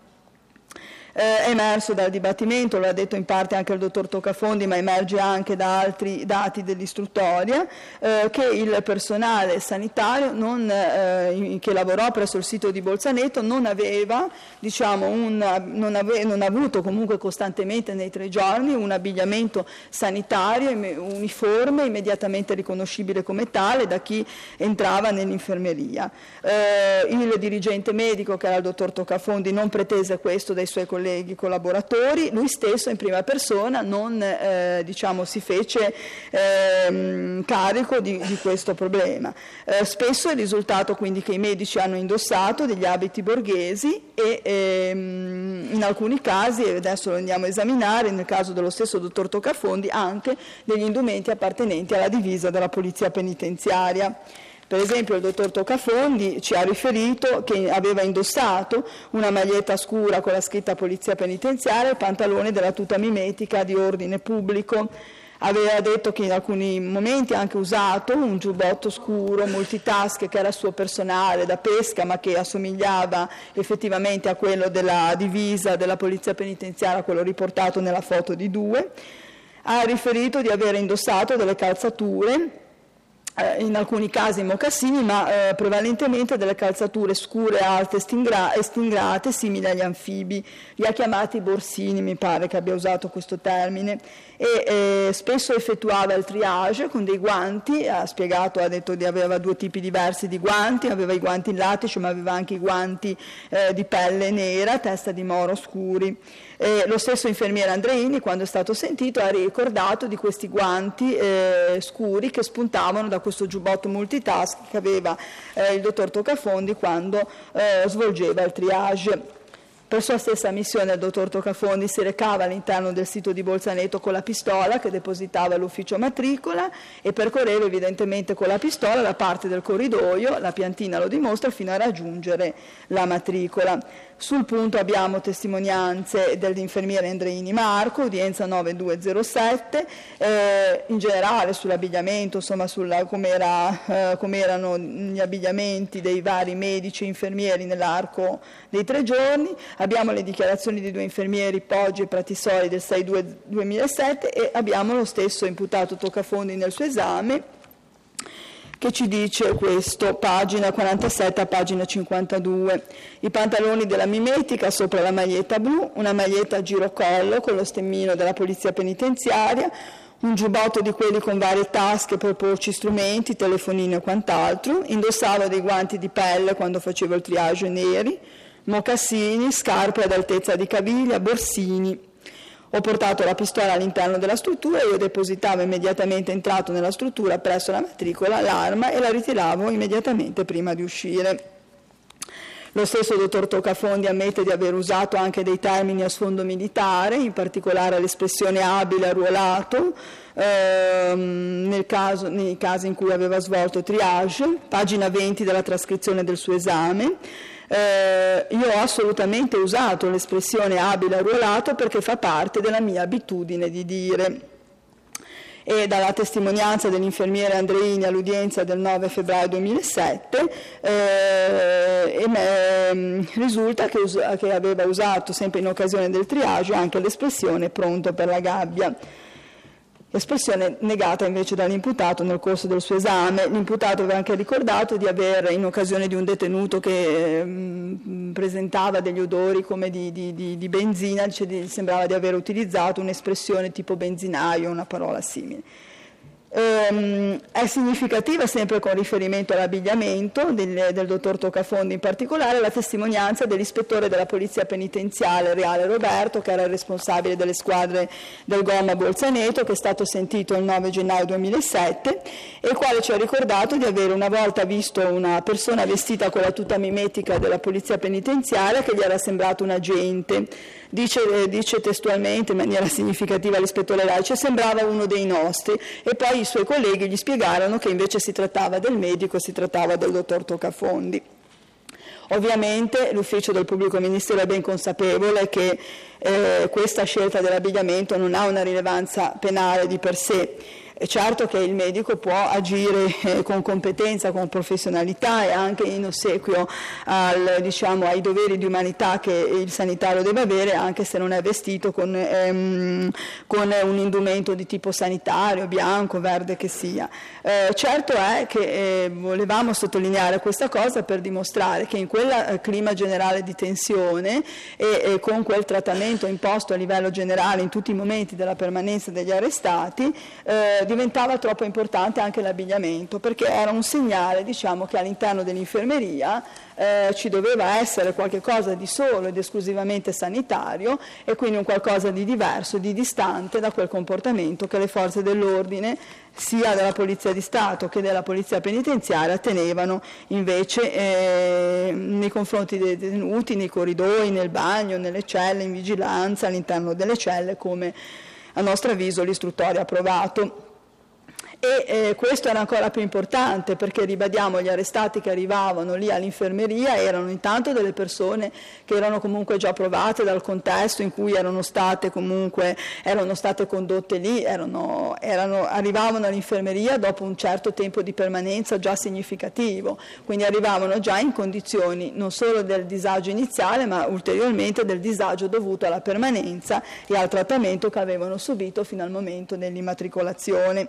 Eh, è emerso dal dibattimento, lo ha detto in parte anche il dottor Toccafondi, ma emerge anche da altri dati dell'istruttoria, eh, che il personale sanitario non, eh, che lavorò presso il sito di Bolzaneto non aveva, diciamo, un, non, ave, non ha avuto comunque costantemente nei tre giorni un abbigliamento sanitario uniforme, immediatamente riconoscibile come tale da chi entrava nell'infermeria. Eh, il dirigente medico, che era il dottor Toccafondi, non pretese questo dai suoi colleghi colleghi collaboratori, lui stesso in prima persona non eh, diciamo, si fece eh, carico di, di questo problema. Eh, spesso è risultato quindi che i medici hanno indossato degli abiti borghesi e ehm, in alcuni casi, e adesso lo andiamo a esaminare, nel caso dello stesso dottor Toccafondi, anche degli indumenti appartenenti alla divisa della polizia penitenziaria. Per esempio il dottor Toccafondi ci ha riferito che aveva indossato una maglietta scura con la scritta Polizia Penitenziaria e il pantalone della tuta mimetica di ordine pubblico. Aveva detto che in alcuni momenti ha anche usato un giubbotto scuro, multitasche, che era suo personale da pesca, ma che assomigliava effettivamente a quello della divisa della Polizia Penitenziaria, quello riportato nella foto di due. Ha riferito di aver indossato delle calzature, in alcuni casi mocassini, ma eh, prevalentemente delle calzature scure, alte e stingra- stingrate, simili agli anfibi. Li ha chiamati borsini, mi pare che abbia usato questo termine, e eh, spesso effettuava il triage con dei guanti. Ha spiegato, ha detto che aveva due tipi diversi di guanti, aveva i guanti in lattice, ma aveva anche i guanti eh, di pelle nera, testa di moro scuri. Eh, lo stesso infermiere Andreini, quando è stato sentito, ha ricordato di questi guanti eh, scuri che spuntavano da questo giubbotto multitask che aveva eh, il dottor Toccafondi quando eh, svolgeva il triage. Per sua stessa missione il dottor Toccafondi si recava all'interno del sito di Bolzaneto con la pistola che depositava all'ufficio matricola e percorreva evidentemente con la pistola la parte del corridoio, la piantina lo dimostra, fino a raggiungere la matricola. Sul punto abbiamo testimonianze dell'infermiere Andreini Marco, udienza nove due zero sette, eh, in generale sull'abbigliamento, insomma sulla, com'era, eh, com'erano gli abbigliamenti dei vari medici e infermieri nell'arco dei tre giorni. Abbiamo le dichiarazioni di due infermieri, Poggi e Pratisoli, del sei due duemilasette, e abbiamo lo stesso imputato Toccafondi nel suo esame, che ci dice questo, pagina quarantasette a pagina cinquantadue. I pantaloni della mimetica sopra la maglietta blu, una maglietta a girocollo con lo stemmino della polizia penitenziaria, un giubbotto di quelli con varie tasche per porci strumenti, telefonini e quant'altro, indossava dei guanti di pelle quando facevo il triage neri, mocassini, scarpe ad altezza di caviglia, borsini. Ho portato la pistola all'interno della struttura e io depositavo immediatamente entrato nella struttura presso la matricola l'arma e la ritiravo immediatamente prima di uscire. Lo stesso dottor Toccafondi ammette di aver usato anche dei termini a sfondo militare, in particolare l'espressione abile arruolato, ehm, nel caso, nei casi in cui aveva svolto triage, pagina venti della trascrizione del suo esame. Eh, io ho assolutamente usato l'espressione abile arruolato perché fa parte della mia abitudine di dire. E dalla testimonianza dell'infermiere Andreini all'udienza del nove febbraio duemilasette eh, eh, risulta che, us- che aveva usato sempre in occasione del triage anche l'espressione pronto per la gabbia. Espressione negata invece dall'imputato nel corso del suo esame. L'imputato aveva anche ricordato di aver, in occasione di un detenuto che eh, presentava degli odori come di, di, di, di benzina, dice, di, sembrava di aver utilizzato un'espressione tipo benzinaio, una parola simile. Ehm, è significativa, sempre con riferimento all'abbigliamento del, del dottor Toccafondi in particolare, la testimonianza dell'ispettore della polizia penitenziale Reale Roberto, che era il responsabile delle squadre del Gomma Bolzaneto, che è stato sentito il nove gennaio duemilasette, e il quale ci ha ricordato di avere una volta visto una persona vestita con la tuta mimetica della polizia penitenziaria che gli era sembrato un agente. Dice, eh, dice testualmente in maniera significativa l'ispettore Laice, sembrava uno dei nostri, e poi i suoi colleghi gli spiegarono che invece si trattava del medico, si trattava del dottor Toccafondi. Ovviamente l'ufficio del pubblico ministero è ben consapevole che eh, questa scelta dell'abbigliamento non ha una rilevanza penale di per sé. È certo che il medico può agire eh, con competenza, con professionalità e anche in ossequio al, diciamo, ai doveri di umanità che il sanitario deve avere, anche se non è vestito con, ehm, con un indumento di tipo sanitario, bianco, verde che sia. Eh, certo è che eh, volevamo sottolineare questa cosa per dimostrare che in quel eh, clima generale di tensione e, e con quel trattamento imposto a livello generale in tutti i momenti della permanenza degli arrestati, eh, diventava troppo importante anche l'abbigliamento, perché era un segnale, diciamo, che all'interno dell'infermeria eh, ci doveva essere qualche cosa di solo ed esclusivamente sanitario e quindi un qualcosa di diverso, di distante da quel comportamento che le forze dell'ordine, sia della Polizia di Stato che della Polizia Penitenziaria, tenevano invece eh, nei confronti dei detenuti, nei corridoi, nel bagno, nelle celle, in vigilanza, all'interno delle celle, come a nostro avviso l'istruttoria ha approvato. E eh, questo era ancora più importante perché, ribadiamo, gli arrestati che arrivavano lì all'infermeria erano intanto delle persone che erano comunque già provate dal contesto in cui erano state comunque erano state condotte lì, erano, erano, arrivavano all'infermeria dopo un certo tempo di permanenza già significativo, quindi arrivavano già in condizioni non solo del disagio iniziale ma ulteriormente del disagio dovuto alla permanenza e al trattamento che avevano subito fino al momento dell'immatricolazione.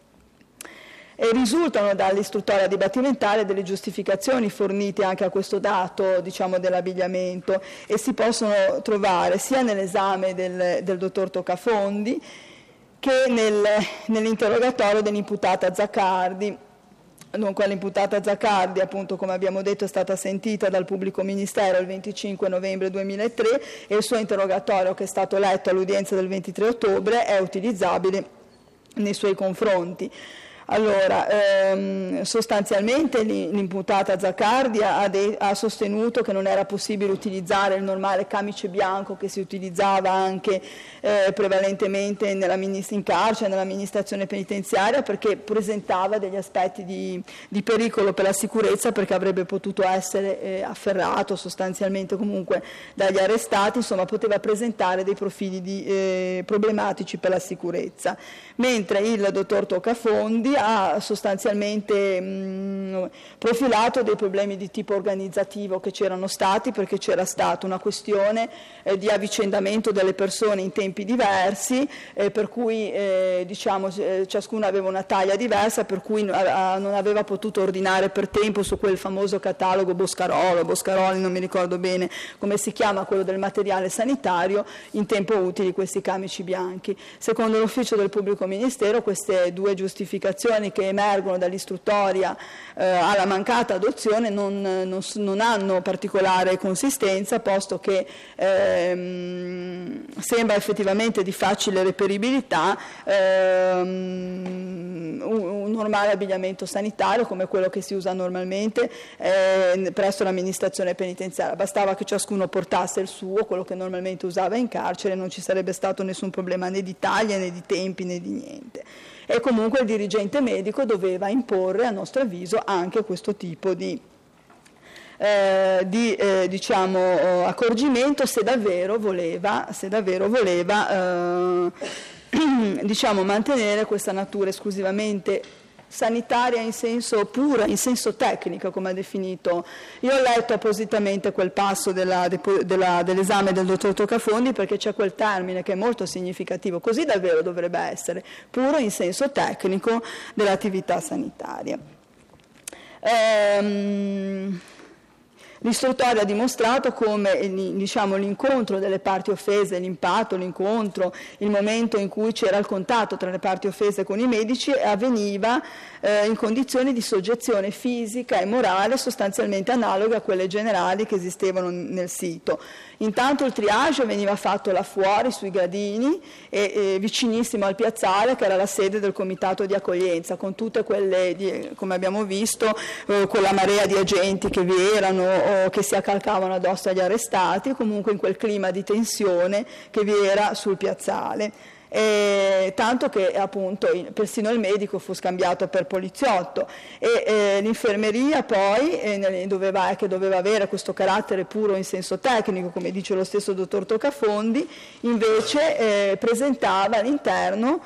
E risultano dall'istruttoria dibattimentale delle giustificazioni fornite anche a questo dato, diciamo, dell'abbigliamento, e si possono trovare sia nell'esame del, del dottor Toccafondi che nel, nell'interrogatorio dell'imputata Zaccardi. Dunque l'imputata Zaccardi, appunto, come abbiamo detto, è stata sentita dal pubblico ministero il venticinque novembre duemilatré e il suo interrogatorio, che è stato letto all'udienza del ventitré ottobre, è utilizzabile nei suoi confronti. Allora, ehm, sostanzialmente l'imputata Zaccardi ha, de- ha sostenuto che non era possibile utilizzare il normale camice bianco che si utilizzava anche eh, prevalentemente nella minist- in carcere, nell'amministrazione penitenziaria, perché presentava degli aspetti di, di pericolo per la sicurezza, perché avrebbe potuto essere eh, afferrato sostanzialmente comunque dagli arrestati, insomma poteva presentare dei profili di, eh, problematici per la sicurezza. Mentre il dottor Toccafondi ha sostanzialmente mh, profilato dei problemi di tipo organizzativo che c'erano stati, perché c'era stata una questione eh, di avvicendamento delle persone in tempi diversi, eh, per cui eh, diciamo, eh, ciascuno aveva una taglia diversa, per cui a, a, non aveva potuto ordinare per tempo su quel famoso catalogo Boscarolo, Boscaroli, non mi ricordo bene come si chiama, quello del materiale sanitario, in tempo utili questi camici bianchi. Secondo l'ufficio del pubblico ministero, queste due giustificazioni che emergono dall'istruttoria eh, alla mancata adozione non, non, non hanno particolare consistenza, posto che ehm, sembra effettivamente di facile reperibilità ehm, un, un normale abbigliamento sanitario come quello che si usa normalmente eh, presso l'amministrazione penitenziaria. Bastava che ciascuno portasse il suo, quello che normalmente usava in carcere, non ci sarebbe stato nessun problema né di taglia né di tempi né di niente. E comunque il dirigente medico doveva imporre, a nostro avviso, anche questo tipo di, eh, di eh, diciamo, accorgimento se davvero voleva, se davvero voleva eh, diciamo, mantenere questa natura esclusivamente sanitaria in senso pura, in senso tecnico, come ha definito. Io ho letto appositamente quel passo della, della, dell'esame del dottor Toccafondi, perché c'è quel termine che è molto significativo, così davvero dovrebbe essere, puro in senso tecnico dell'attività sanitaria. Ehm, L'istruttoria ha dimostrato come diciamo, l'incontro delle parti offese, l'impatto, l'incontro, il momento in cui c'era il contatto tra le parti offese con i medici avveniva eh, in condizioni di soggezione fisica e morale sostanzialmente analoghe a quelle generali che esistevano nel sito. Intanto il triage veniva fatto là fuori, sui gradini, e, e vicinissimo al piazzale, che era la sede del comitato di accoglienza, con tutte quelle, di, come abbiamo visto, eh, quella marea di agenti che vi erano o che si accalcavano addosso agli arrestati, comunque in quel clima di tensione che vi era sul piazzale. Eh, tanto che appunto persino il medico fu scambiato per poliziotto e eh, l'infermeria poi eh, doveva, che doveva avere questo carattere puro in senso tecnico, come dice lo stesso dottor Toccafondi, invece eh, presentava all'interno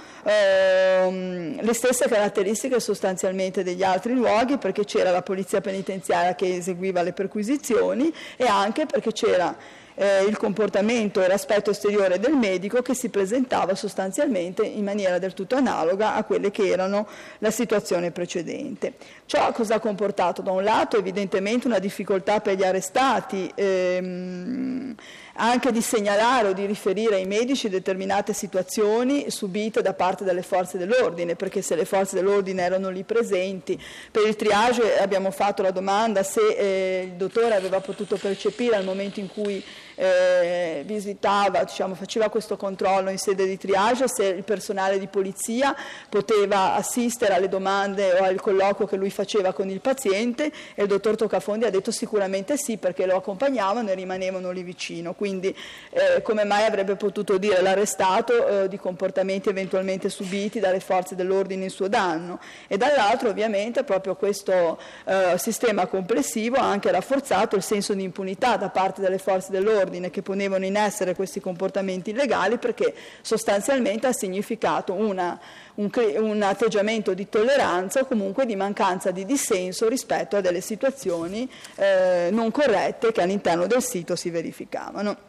eh, le stesse caratteristiche sostanzialmente degli altri luoghi, perché c'era la polizia penitenziaria che eseguiva le perquisizioni e anche perché c'era Eh, il comportamento e l'aspetto esteriore del medico che si presentava sostanzialmente in maniera del tutto analoga a quelle che erano la situazione precedente. Ciò cosa ha comportato? Da un lato evidentemente una difficoltà per gli arrestati ehm, anche di segnalare o di riferire ai medici determinate situazioni subite da parte delle forze dell'ordine, perché se le forze dell'ordine erano lì presenti, per il triage abbiamo fatto la domanda se eh, il dottore aveva potuto percepire al momento in cui eh, visitava, diciamo, faceva questo controllo in sede di triage, se il personale di polizia poteva assistere alle domande o al colloquio che lui faceva con il paziente, e il dottor Toccafondi ha detto sicuramente sì, perché lo accompagnavano e rimanevano lì vicino. Quindi eh, come mai avrebbe potuto dire l'arrestato eh, di comportamenti eventualmente subiti dalle forze dell'ordine in suo danno? E dall'altro ovviamente proprio questo eh, sistema complessivo ha anche rafforzato il senso di impunità da parte delle forze dell'ordine che ponevano in essere questi comportamenti illegali, perché sostanzialmente ha significato una, un, un atteggiamento di tolleranza o comunque di mancanza di dissenso rispetto a delle situazioni eh, non corrette che all'interno del sito si verificavano.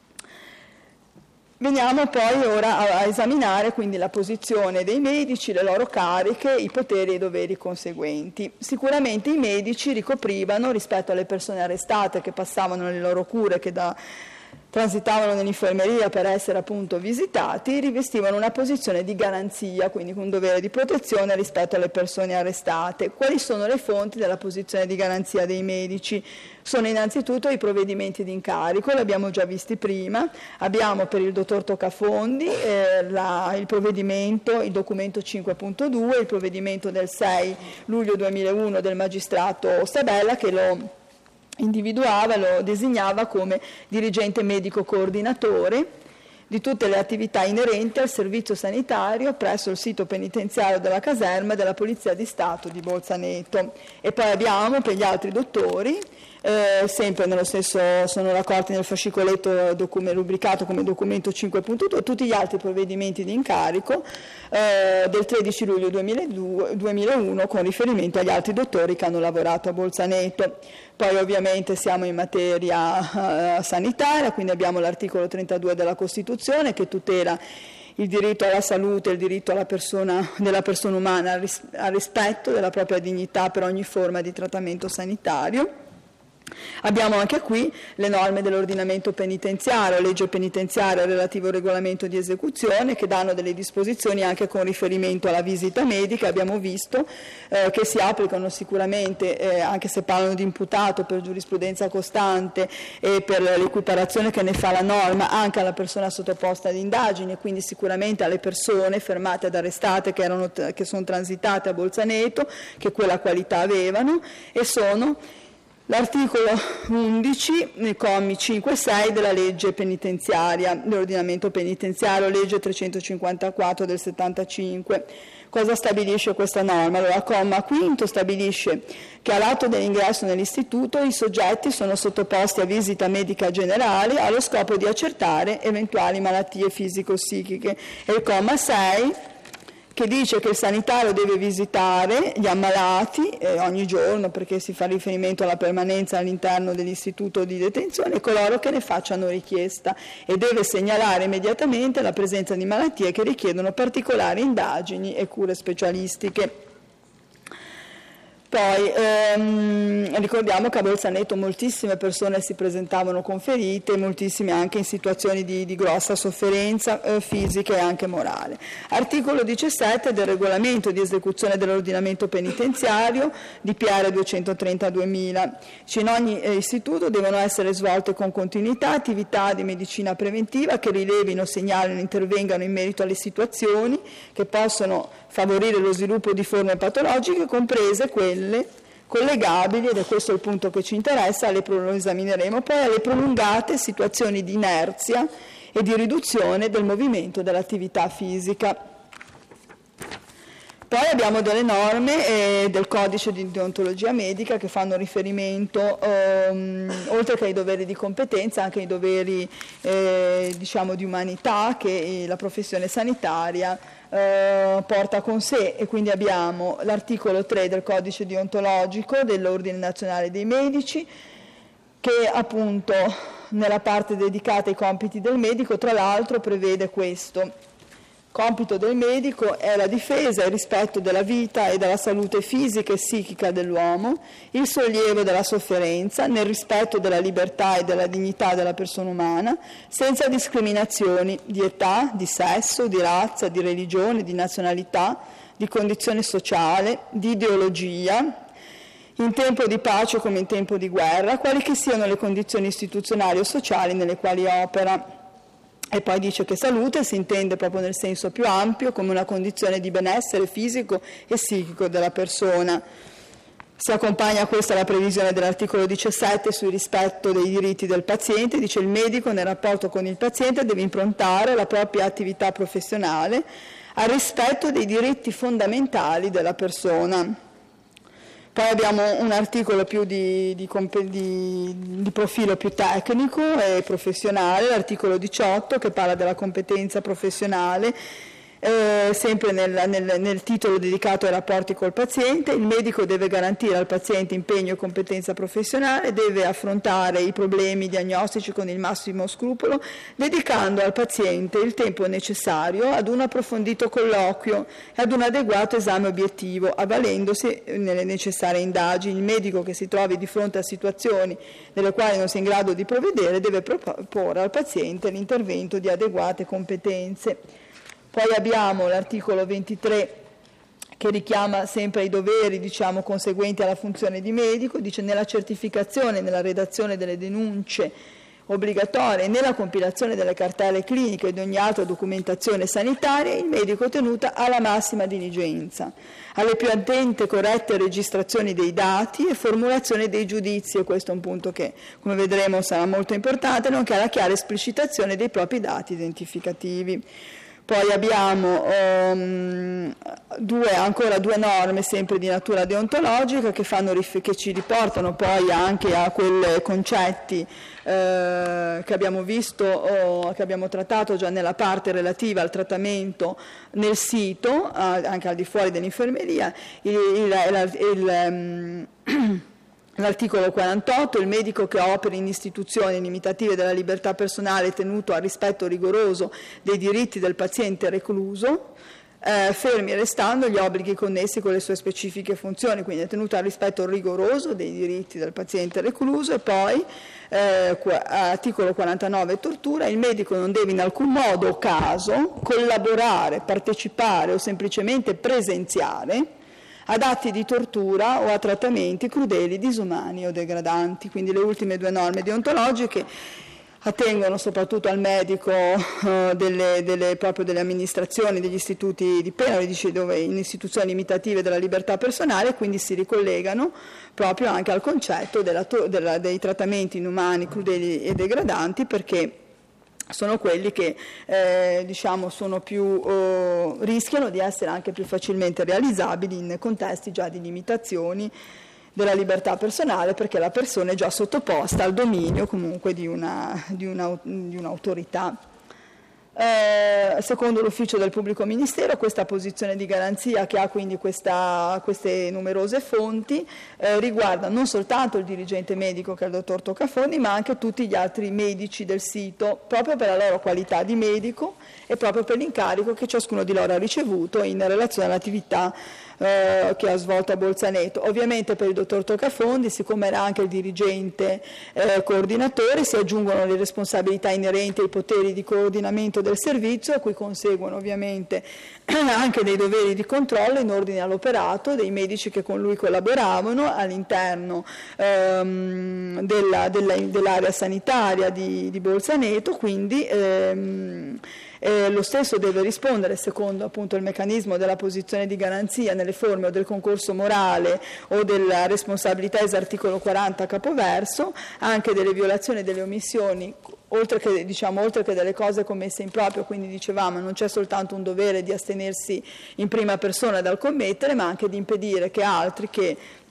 Veniamo poi ora a, a esaminare quindi la posizione dei medici, le loro cariche, i poteri e i doveri conseguenti. Sicuramente i medici ricoprivano, rispetto alle persone arrestate che passavano le loro cure, che da transitavano nell'infermeria per essere appunto visitati, rivestivano una posizione di garanzia, quindi con un dovere di protezione rispetto alle persone arrestate. Quali sono le fonti della posizione di garanzia dei medici? Sono innanzitutto i provvedimenti di incarico, li abbiamo già visti prima. Abbiamo per il dottor Toccafondi eh, la, il provvedimento, il documento cinque punto due, il provvedimento del sei luglio duemilauno del magistrato Sabella, che lo individuava, lo designava come dirigente medico coordinatore di tutte le attività inerenti al servizio sanitario presso il sito penitenziario della caserma della Polizia di Stato di Bolzaneto. E poi abbiamo per gli altri dottori, eh, sempre nello stesso, sono raccolti nel fascicoletto rubricato come documento cinque punto due, tutti gli altri provvedimenti di incarico eh, del tredici luglio duemilauno con riferimento agli altri dottori che hanno lavorato a Bolzaneto. Poi ovviamente siamo in materia uh, sanitaria, quindi abbiamo l'articolo trentadue della Costituzione che tutela il diritto alla salute, il diritto alla persona, della persona umana al, ris- al rispetto della propria dignità per ogni forma di trattamento sanitario. Abbiamo anche qui le norme dell'ordinamento penitenziario, legge penitenziaria relativo al regolamento di esecuzione, che danno delle disposizioni anche con riferimento alla visita medica. Abbiamo visto eh, che si applicano sicuramente, eh, anche se parlano di imputato per giurisprudenza costante e per l'equiparazione che ne fa la norma, anche alla persona sottoposta ad indagini, e quindi sicuramente alle persone fermate ed arrestate che, erano, che sono transitate a Bolzaneto, che quella qualità avevano, e sono l'articolo undici, nei commi cinque e sei della legge penitenziaria, dell'ordinamento penitenziario, legge trecentocinquantaquattro del settantacinque. Cosa stabilisce questa norma? Allora, comma quinto stabilisce che all'atto dell'ingresso nell'istituto i soggetti sono sottoposti a visita medica generale allo scopo di accertare eventuali malattie fisico-psichiche. E il comma sei che dice che il sanitario deve visitare gli ammalati eh, ogni giorno, perché si fa riferimento alla permanenza all'interno dell'istituto di detenzione, e coloro che ne facciano richiesta, e deve segnalare immediatamente la presenza di malattie che richiedono particolari indagini e cure specialistiche. Poi ehm, ricordiamo che a Bolzaneto moltissime persone si presentavano con ferite, moltissime anche in situazioni di, di grossa sofferenza eh, fisica e anche morale. Articolo diciassette del regolamento di esecuzione dell'ordinamento penitenziario di P R duecentotrentaduemila. In ogni eh, istituto devono essere svolte con continuità attività di medicina preventiva che rilevino, segnalino, intervengano in merito alle situazioni che possono favorire lo sviluppo di forme patologiche, comprese quelle collegabili, ed è questo il punto che ci interessa, alle, lo esamineremo poi, alle prolungate situazioni di inerzia e di riduzione del movimento dell'attività fisica. Poi abbiamo delle norme eh, del codice di deontologia medica che fanno riferimento, ehm, oltre che ai doveri di competenza, anche ai doveri eh, diciamo di umanità che la professione sanitaria eh, porta con sé, e quindi abbiamo l'articolo tre del codice deontologico dell'Ordine Nazionale dei Medici, che appunto nella parte dedicata ai compiti del medico tra l'altro prevede questo. Compito del medico è la difesa e il rispetto della vita e della salute fisica e psichica dell'uomo, il sollievo della sofferenza nel rispetto della libertà e della dignità della persona umana, senza discriminazioni di età, di sesso, di razza, di religione, di nazionalità, di condizione sociale, di ideologia, in tempo di pace come in tempo di guerra, quali che siano le condizioni istituzionali o sociali nelle quali opera. E poi dice che salute si intende proprio nel senso più ampio come una condizione di benessere fisico e psichico della persona. Si accompagna a questa la previsione dell'articolo diciassette sul rispetto dei diritti del paziente. Dice: il medico nel rapporto con il paziente deve improntare la propria attività professionale al rispetto dei diritti fondamentali della persona. Poi abbiamo un articolo più di, di, di, di profilo più tecnico e professionale, l'articolo diciotto, che parla della competenza professionale Eh, sempre nel, nel, nel titolo dedicato ai rapporti col paziente, il medico deve garantire al paziente impegno e competenza professionale, deve affrontare i problemi diagnostici con il massimo scrupolo, dedicando al paziente il tempo necessario ad un approfondito colloquio e ad un adeguato esame obiettivo, avvalendosi nelle necessarie indagini. Il medico che si trovi di fronte a situazioni nelle quali non sia in grado di provvedere deve proporre al paziente l'intervento di adeguate competenze. Poi abbiamo l'articolo ventitré che richiama sempre i doveri, diciamo, conseguenti alla funzione di medico, dice: nella certificazione e nella redazione delle denunce obbligatorie e nella compilazione delle cartelle cliniche e di ogni altra documentazione sanitaria, il medico è tenuto alla massima diligenza, alle più attente e corrette registrazioni dei dati e formulazione dei giudizi, e questo è un punto che, come vedremo, sarà molto importante, nonché alla chiara esplicitazione dei propri dati identificativi. Poi abbiamo um, due, ancora due norme sempre di natura deontologica che, fanno, che ci riportano poi anche a quei concetti eh, che abbiamo visto o che abbiamo trattato già nella parte relativa al trattamento nel sito, eh, anche al di fuori dell'infermeria. Il, il, il, il, L'articolo quarantotto, il medico che opera in istituzioni limitative della libertà personale è tenuto al rispetto rigoroso dei diritti del paziente recluso, eh, fermi restando gli obblighi connessi con le sue specifiche funzioni, quindi è tenuto al rispetto rigoroso dei diritti del paziente recluso. E poi, eh, articolo quarantanove, tortura, il medico non deve in alcun modo o caso collaborare, partecipare o semplicemente presenziare ad atti di tortura o a trattamenti crudeli, disumani o degradanti. Quindi le ultime due norme deontologiche attengono soprattutto al medico eh, delle, delle, proprio delle amministrazioni, degli istituti di pena, dove in istituzioni limitative della libertà personale, quindi si ricollegano proprio anche al concetto della, della, dei trattamenti inumani, crudeli e degradanti, perché sono quelli che eh, diciamo sono più, eh, rischiano di essere anche più facilmente realizzabili in contesti già di limitazioni della libertà personale, perché la persona è già sottoposta al dominio comunque di, una, di, una, di un'autorità. Eh, secondo l'ufficio del pubblico ministero, questa posizione di garanzia, che ha quindi questa, queste numerose fonti, eh, riguarda non soltanto il dirigente medico, che è il dottor Toccafondi, ma anche tutti gli altri medici del sito, proprio per la loro qualità di medico e proprio per l'incarico che ciascuno di loro ha ricevuto in relazione all'attività eh, che ha svolto a Bolzaneto. Ovviamente per il dottor Toccafondi, siccome era anche il dirigente eh, coordinatore, si aggiungono le responsabilità inerenti ai poteri di coordinamento del servizio, a cui conseguono ovviamente anche dei doveri di controllo in ordine all'operato dei medici che con lui collaboravano all'interno ehm, della, della, dell'area sanitaria di, di Bolzaneto. Quindi ehm, Eh, lo stesso deve rispondere, secondo appunto il meccanismo della posizione di garanzia, nelle forme o del concorso morale o della responsabilità ex articolo quaranta capoverso, anche delle violazioni e delle omissioni, oltre che, diciamo, oltre che delle cose commesse in proprio. Quindi dicevamo, non c'è soltanto un dovere di astenersi in prima persona dal commettere, ma anche di impedire che altri che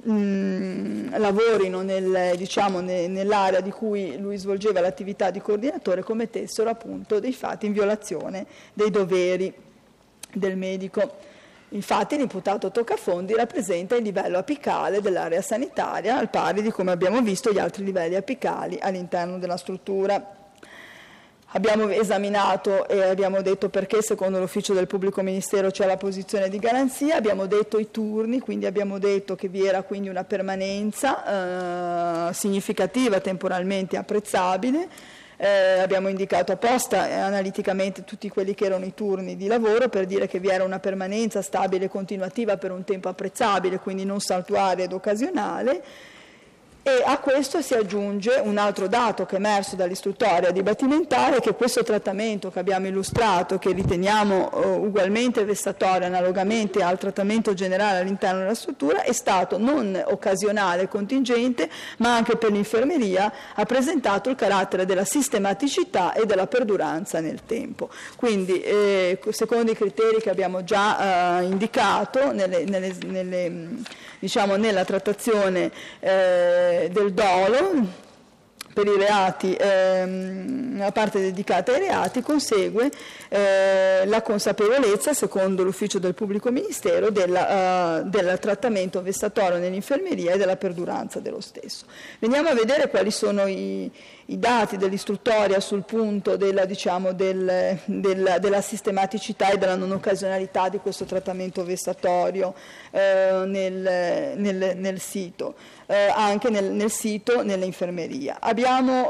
mh, lavorino nel, diciamo, ne, nell'area di cui lui svolgeva l'attività di coordinatore commettessero appunto dei fatti in violazione dei doveri del medico. Infatti l'imputato Toccafondi rappresenta il livello apicale dell'area sanitaria, al pari di, come abbiamo visto, gli altri livelli apicali all'interno della struttura. Abbiamo esaminato e abbiamo detto perché secondo l'ufficio del pubblico ministero c'è la posizione di garanzia, abbiamo detto i turni, quindi abbiamo detto che vi era quindi una permanenza eh, significativa, temporalmente apprezzabile. Eh, abbiamo indicato apposta eh, analiticamente tutti quelli che erano i turni di lavoro per dire che vi era una permanenza stabile e continuativa per un tempo apprezzabile, quindi non saltuaria ed occasionale. E a questo si aggiunge un altro dato che è emerso dall'istruttoria dibattimentale, che questo trattamento che abbiamo illustrato, che riteniamo uh, ugualmente vessatorio analogamente al trattamento generale all'interno della struttura, è stato non occasionale e contingente, ma anche per l'infermeria ha presentato il carattere della sistematicità e della perduranza nel tempo. Quindi, eh, secondo i criteri che abbiamo già uh, indicato nelle, nelle, nelle, diciamo, nella trattazione eh, del dolo, per i reati, ehm, la parte dedicata ai reati, consegue eh, la consapevolezza, secondo l'ufficio del pubblico ministero, della, uh, del trattamento vessatorio nell'infermeria e della perduranza dello stesso. Veniamo a vedere quali sono i, i dati dell'istruttoria sul punto della, diciamo, del, del, della sistematicità e della non occasionalità di questo trattamento vessatorio eh, nel, nel, nel sito. Eh, anche nel, nel sito, nell'infermeria. Abbiamo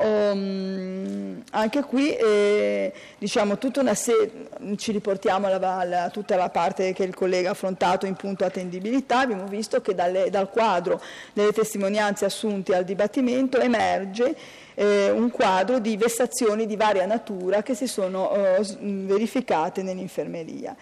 um, anche qui eh, diciamo tutta una serie, ci riportiamo alla, alla, tutta la parte che il collega ha affrontato in punto attendibilità. Abbiamo visto che dalle, dal quadro delle testimonianze assunte al dibattimento emerge eh, un quadro di vessazioni di varia natura che si sono eh, verificate nell'infermeria.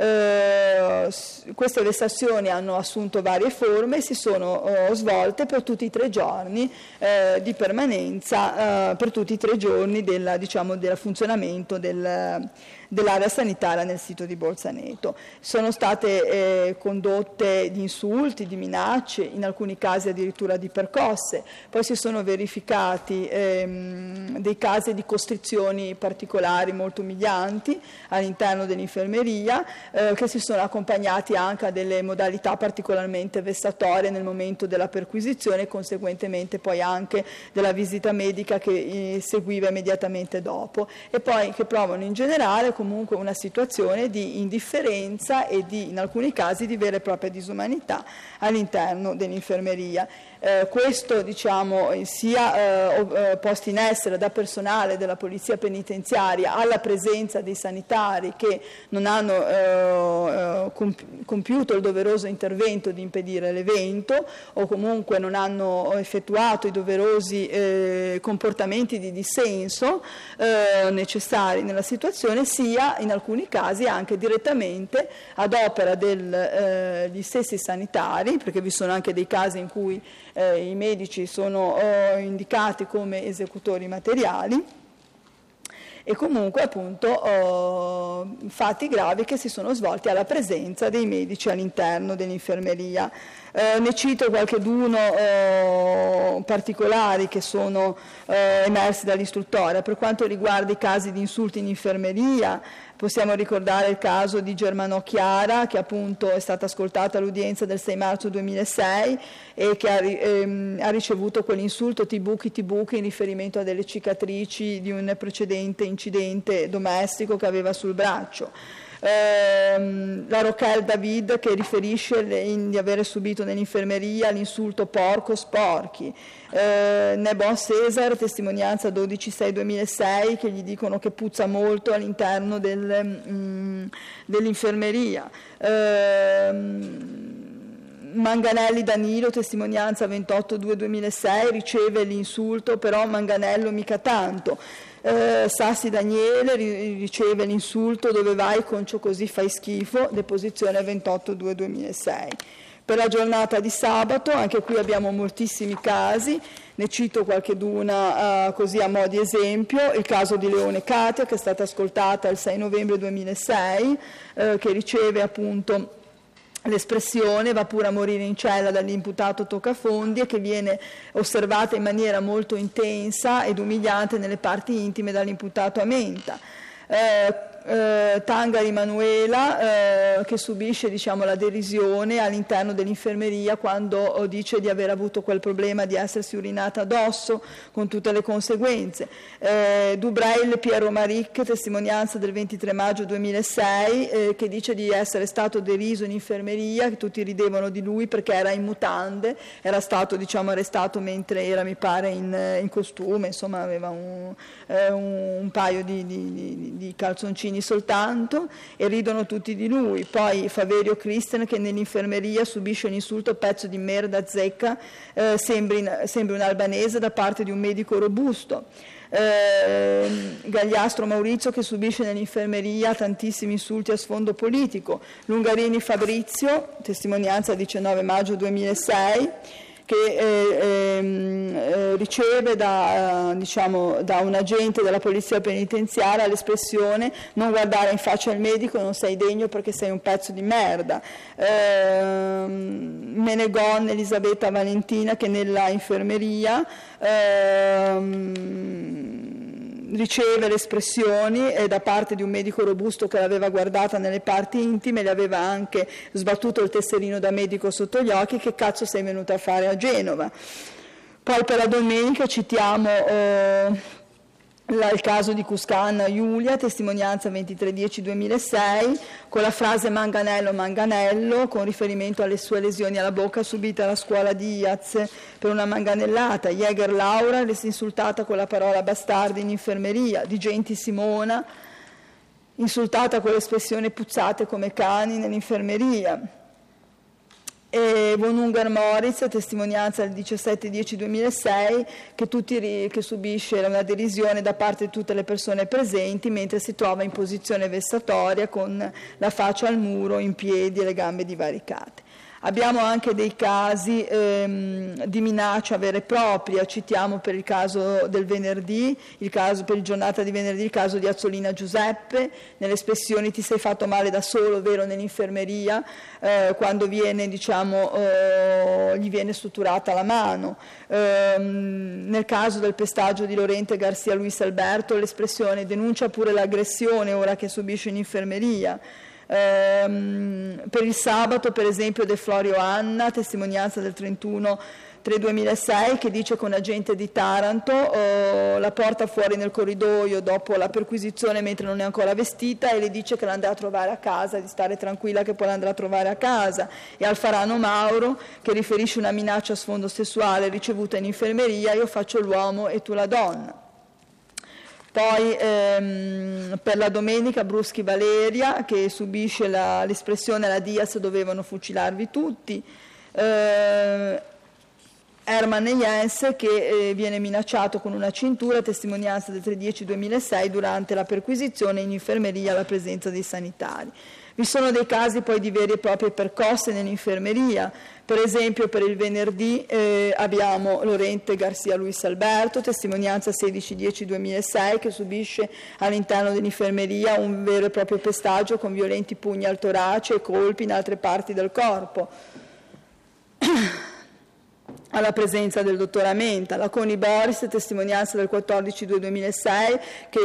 Eh, queste vessazioni hanno assunto varie forme e si sono eh, svolte per tutti i tre giorni eh, di permanenza, eh, per tutti i tre giorni del, diciamo, del funzionamento del, dell'area sanitaria nel sito di Bolzaneto. Sono state eh, condotte di insulti, di minacce, in alcuni casi addirittura di percosse, poi si sono verificati ehm, dei casi di costrizioni particolari molto umilianti all'interno dell'infermeria, Eh, che si sono accompagnati anche a delle modalità particolarmente vessatorie nel momento della perquisizione e conseguentemente poi anche della visita medica che eh, seguiva immediatamente dopo, e poi che provano in generale comunque una situazione di indifferenza e di, in alcuni casi, di vera e propria disumanità all'interno dell'infermeria. Eh, questo diciamo sia eh, posto in essere da personale della polizia penitenziaria alla presenza dei sanitari che non hanno eh, compiuto il doveroso intervento di impedire l'evento o comunque non hanno effettuato i doverosi eh, comportamenti di dissenso eh, necessari nella situazione, sia in alcuni casi anche direttamente ad opera degli eh, stessi sanitari, perché vi sono anche dei casi in cui Eh, i medici sono eh, indicati come esecutori materiali, e comunque appunto eh, fatti gravi che si sono svolti alla presenza dei medici all'interno dell'infermeria. Eh, ne cito qualcheduno eh, particolari che sono eh, emersi dall'istruttoria. Per quanto riguarda i casi di insulti in infermeria, possiamo ricordare il caso di Germanò Chiara, che appunto è stata ascoltata all'udienza del sei marzo duemilasei e che ha, ehm, ha ricevuto quell'insulto tibuchi tibuchi in riferimento a delle cicatrici di un precedente incidente domestico che aveva sul braccio. Eh, la Rochelle David, che riferisce in, di avere subito nell'infermeria l'insulto porco sporchi. Eh, Nebon Cesar, testimonianza dodici sei duemilasei, che gli dicono che puzza molto all'interno del, mm, dell'infermeria. Eh, Manganelli Danilo, testimonianza ventotto due duemilasei, riceve l'insulto però Manganello mica tanto. Eh, Sassi Daniele riceve l'insulto dove vai concio così fai schifo, deposizione ventotto due duemilasei. Per la giornata di sabato, anche qui abbiamo moltissimi casi, ne cito qualcheduna uh, così a mo' di esempio: il caso di Leone Katia, che è stata ascoltata il sei novembre duemilasei, uh, che riceve appunto l'espressione va pure a morire in cella dall'imputato Toccafondi, e che viene osservata in maniera molto intensa ed umiliante nelle parti intime dall'imputato Amenta. Eh, eh, Tangari Manuela, eh, che subisce diciamo, la derisione all'interno dell'infermeria quando oh, dice di aver avuto quel problema di essersi urinata addosso, con tutte le conseguenze. Eh, Dubrail Piero Maric, testimonianza del ventitré maggio duemilasei, eh, che dice di essere stato deriso in infermeria, che tutti ridevano di lui perché era in mutande, era stato diciamo, arrestato mentre era, mi pare, in, in costume, insomma aveva un, eh, un, un paio di, di, di, di calzoncini soltanto, e ridono tutti di lui. Poi Faverio Christian, che nell'infermeria subisce un insulto pezzo di merda zecca, eh, sembri, sembri un albanese da parte di un medico robusto. Eh, Gagliastro Maurizio, che subisce nell'infermeria tantissimi insulti a sfondo politico. Lungarini Fabrizio, testimonianza diciannove maggio duemilasei, che eh, eh, riceve da, eh, diciamo, da un agente della polizia penitenziaria l'espressione: non guardare in faccia il medico, non sei degno perché sei un pezzo di merda. Eh, Menegon Elisabetta Valentina, che nella infermeria eh, riceve le espressioni eh, da parte di un medico robusto che l'aveva guardata nelle parti intime, le aveva anche sbattuto il tesserino da medico sotto gli occhi: che cazzo sei venuta a fare a Genova? Poi per la domenica citiamo eh, la, il caso di Cuscan Giulia, testimonianza ventitré dieci duemilasei, con la frase manganello manganello, con riferimento alle sue lesioni alla bocca subite alla scuola di Iaz per una manganellata. Jäger Laura, insultata con la parola bastardi in infermeria. Di Genti Simona, insultata con l'espressione puzzate come cani nell'infermeria. E Von Unger Moritz, testimonianza del diciassette dieci duemilasei, che, tutti, che subisce una derisione da parte di tutte le persone presenti mentre si trova in posizione vessatoria con la faccia al muro, in piedi e le gambe divaricate. Abbiamo anche dei casi ehm, di minaccia vera e propria. Citiamo per il caso del venerdì, il caso per il giornata di venerdì, il caso di Azzolina Giuseppe, nelle espressioni ti sei fatto male da solo, vero, nell'infermeria, eh, quando viene, diciamo, eh, gli viene strutturata la mano. Eh, nel caso del pestaggio di Lorente Garcia Luis Alberto, l'espressione denuncia pure l'aggressione ora che subisce in infermeria. Um, per il sabato, per esempio, De Florio Anna, testimonianza del trentuno tre duemilasei, che dice che un agente di Taranto uh, la porta fuori nel corridoio dopo la perquisizione mentre non è ancora vestita e le dice che l'andrà a trovare a casa, di stare tranquilla che poi l'andrà a trovare a casa. E Alfarano Mauro, che riferisce una minaccia a sfondo sessuale ricevuta in infermeria: io faccio l'uomo e tu la donna. Poi ehm, per la domenica Bruschi Valeria, che subisce la, l'espressione alla Diaz dovevano fucilarvi tutti. Eh, Herman Jens, che eh, viene minacciato con una cintura, testimonianza del tre dieci duemilasei, durante la perquisizione in infermeria alla presenza dei sanitari. Vi sono dei casi poi di vere e proprie percosse nell'infermeria. Per esempio per il venerdì eh, abbiamo Lorente Garcia Luis Alberto, testimonianza sedici dieci duemilasei, che subisce all'interno dell'infermeria un vero e proprio pestaggio con violenti pugni al torace e colpi in altre parti del corpo. Alla presenza del dottor Amenta. La Coni Boris, testimonianza del quattordici due duemilasei,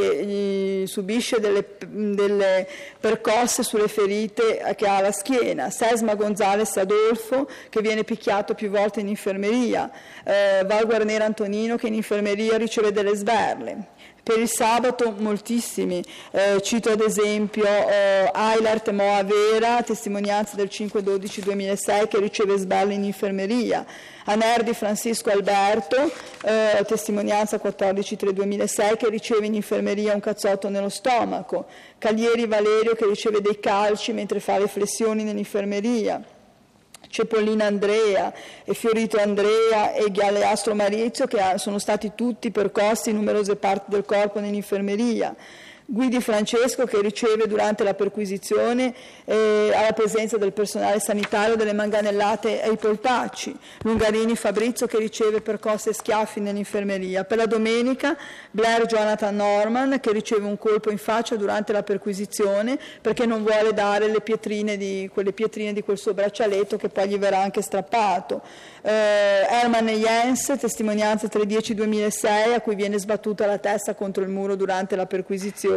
che subisce delle, delle percosse sulle ferite che ha alla schiena. Sesma Gonzales Adolfo, che viene picchiato più volte in infermeria. Eh, Val Guarnera Antonino, che in infermeria riceve delle sberle. Per il sabato moltissimi, eh, cito ad esempio eh, Ailart Moa Vera, testimonianza del cinque dodici duemilasei, che riceve sberle in infermeria. Anerdi Francisco Alberto, eh, testimonianza quattordici tre duemilasei, che riceve in infermeria un cazzotto nello stomaco. Caglieri Valerio, che riceve dei calci mentre fa le flessioni nell'infermeria. Cepollina Andrea e Fiorito Andrea e Galeastro Maurizio, che sono stati tutti percossi in numerose parti del corpo nell'infermeria. Guidi Francesco, che riceve durante la perquisizione eh, alla presenza del personale sanitario delle manganellate ai polpacci. Lungarini Fabrizio, che riceve percosse e schiaffi nell'infermeria. Per la domenica Blair Jonathan Norman, che riceve un colpo in faccia durante la perquisizione perché non vuole dare le pietrine di, quelle pietrine di quel suo braccialetto, che poi gli verrà anche strappato. Eh, Herman Jens, testimonianza tre dieci duemilasei, a cui viene sbattuta la testa contro il muro durante la perquisizione.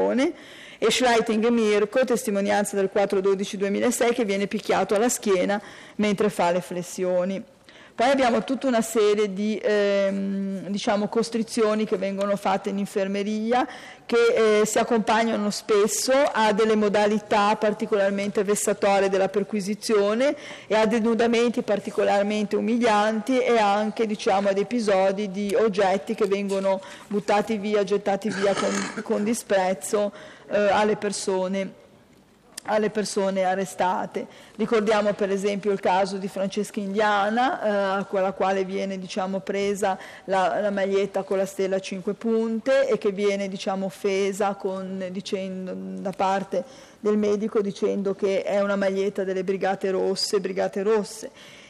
E Schleiting Mirko, testimonianza del quattro dodici duemilasei, che viene picchiato alla schiena mentre fa le flessioni. Poi abbiamo tutta una serie di ehm, diciamo, costrizioni che vengono fatte in infermeria, che eh, si accompagnano spesso a delle modalità particolarmente vessatorie della perquisizione e a denudamenti particolarmente umilianti, e anche, diciamo, ad episodi di oggetti che vengono buttati via, gettati via con, con disprezzo eh, alle persone alle persone arrestate. Ricordiamo per esempio il caso di Francesca Indiana, eh, con la quale viene, diciamo, presa la, la maglietta con la stella a cinque punte e che viene, diciamo, offesa con, dicendo, da parte del medico, dicendo che è una maglietta delle Brigate Rosse, Brigate Rosse.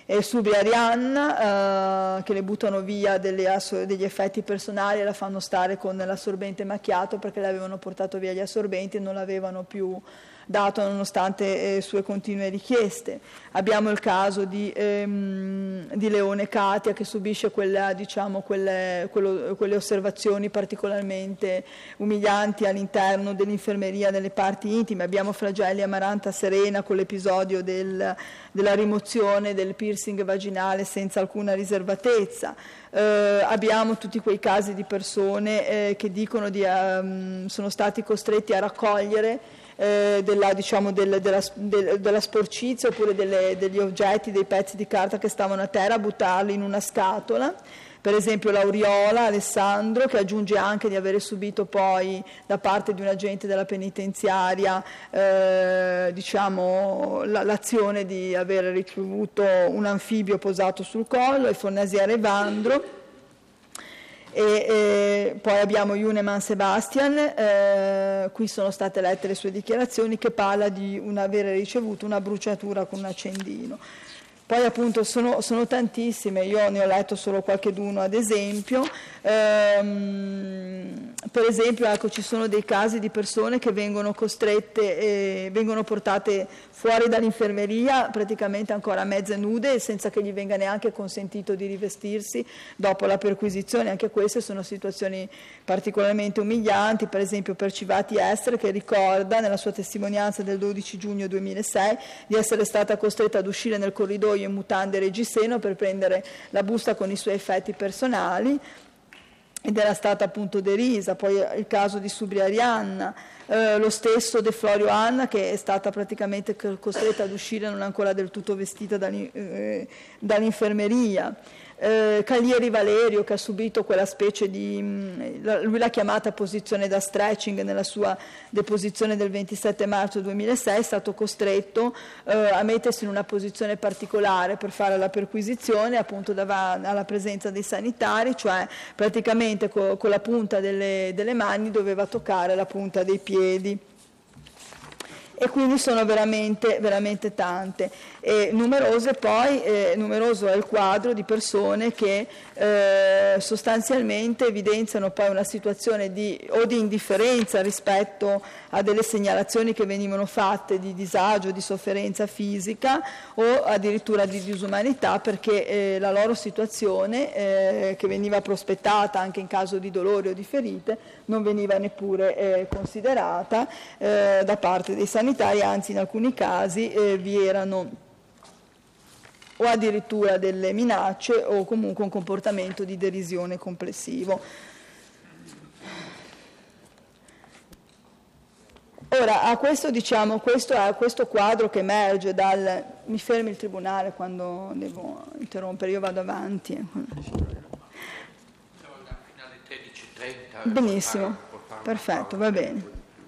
E Subri Arianna, eh, che le buttano via delle, degli effetti personali e la fanno stare con l'assorbente macchiato perché le avevano portato via gli assorbenti e non l'avevano più dato nonostante eh, sue continue richieste. Abbiamo il caso di, ehm, di Leone Katia che subisce quella, diciamo, quelle, quello, quelle osservazioni particolarmente umilianti all'interno dell'infermeria nelle parti intime. Abbiamo Flagelli Amaranta Serena con l'episodio del, della rimozione del piercing vaginale senza alcuna riservatezza. Eh, abbiamo tutti quei casi di persone eh, che dicono di um, sono stati costretti a raccogliere Eh, della, diciamo, del, della, del, della sporcizia oppure delle, degli oggetti, dei pezzi di carta che stavano a terra, a buttarli in una scatola. Per esempio l'Auriola Alessandro, che aggiunge anche di avere subito poi da parte di un agente della penitenziaria eh, diciamo, la, l'azione di aver ricevuto un anfibio posato sul collo, e Fornasiere Evandro. E, e poi abbiamo Juneman Sebastian, eh, qui sono state lette le sue dichiarazioni, che parla di un avere ricevuto una bruciatura con un accendino. Poi appunto sono, sono tantissime, io ne ho letto solo qualcheduno ad esempio. Ehm, per esempio ecco, ci sono dei casi di persone che vengono costrette, eh, vengono portate fuori dall'infermeria praticamente ancora mezze nude senza che gli venga neanche consentito di rivestirsi dopo la perquisizione. Anche queste sono situazioni particolarmente umilianti. Per esempio per Civati Estere, che ricorda nella sua testimonianza del dodici giugno duemilasei di essere stata costretta ad uscire nel corridoio in mutande reggiseno per prendere la busta con i suoi effetti personali, ed era stata appunto derisa. Poi il caso di Subri Arianna, eh, lo stesso De Florio Anna, che è stata praticamente costretta ad uscire non ancora del tutto vestita dall'in, eh, dall'infermeria. Eh, Caglieri Valerio, che ha subito quella specie di, mh, lui l'ha chiamata posizione da stretching nella sua deposizione del ventisette marzo duemilasei, è stato costretto eh, a mettersi in una posizione particolare per fare la perquisizione appunto davanti alla presenza dei sanitari, cioè praticamente co- con la punta delle, delle mani doveva toccare la punta dei piedi. E quindi sono veramente, veramente tante. E numerose poi, eh, numeroso è il quadro di persone che eh, sostanzialmente evidenziano poi una situazione di, o di indifferenza rispetto a delle segnalazioni che venivano fatte di disagio, di sofferenza fisica o addirittura di disumanità, perché eh, la loro situazione, eh, che veniva prospettata anche in caso di dolori o di ferite, non veniva neppure eh, considerata eh, da parte dei sanitari, anzi in alcuni casi eh, vi erano o addirittura delle minacce o comunque un comportamento di derisione complessivo. Ora, a questo diciamo, questo è questo quadro che emerge dal... Mi fermi il tribunale quando devo interrompere, io vado avanti. Benissimo, perfetto, va bene.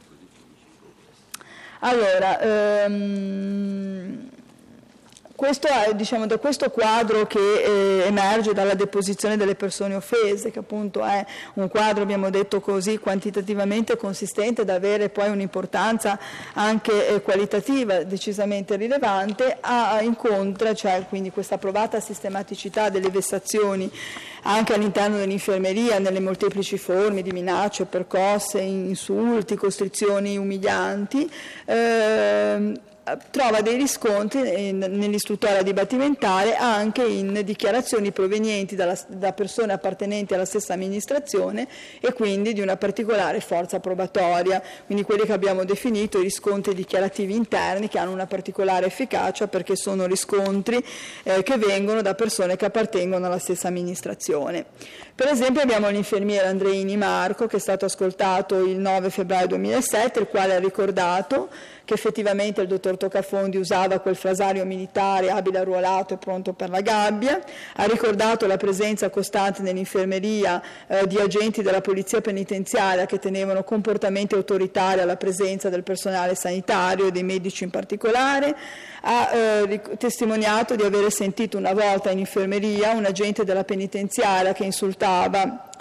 Allora, ehm, questo è, diciamo, da questo quadro che eh, emerge dalla deposizione delle persone offese, che appunto è un quadro, abbiamo detto così, quantitativamente consistente da avere poi un'importanza anche eh, qualitativa decisamente rilevante, a, a incontra, cioè quindi questa provata sistematicità delle vessazioni anche all'interno dell'infermeria, nelle molteplici forme di minacce, percosse, insulti, costrizioni umilianti, eh, trova dei riscontri nell'istruttoria dibattimentale anche in dichiarazioni provenienti dalla, da persone appartenenti alla stessa amministrazione e quindi di una particolare forza probatoria, quindi quelli che abbiamo definito i riscontri dichiarativi interni, che hanno una particolare efficacia perché sono riscontri eh, che vengono da persone che appartengono alla stessa amministrazione. Per esempio abbiamo l'infermiere Andreini Marco, che è stato ascoltato il nove febbraio duemilasette, il quale ha ricordato che effettivamente il dottor Toccafondi usava quel frasario militare abile arruolato e pronto per la gabbia, ha ricordato la presenza costante nell'infermeria eh, di agenti della polizia penitenziaria che tenevano comportamenti autoritari alla presenza del personale sanitario e dei medici in particolare, ha eh, testimoniato di avere sentito una volta in infermeria un agente della penitenziaria che insultava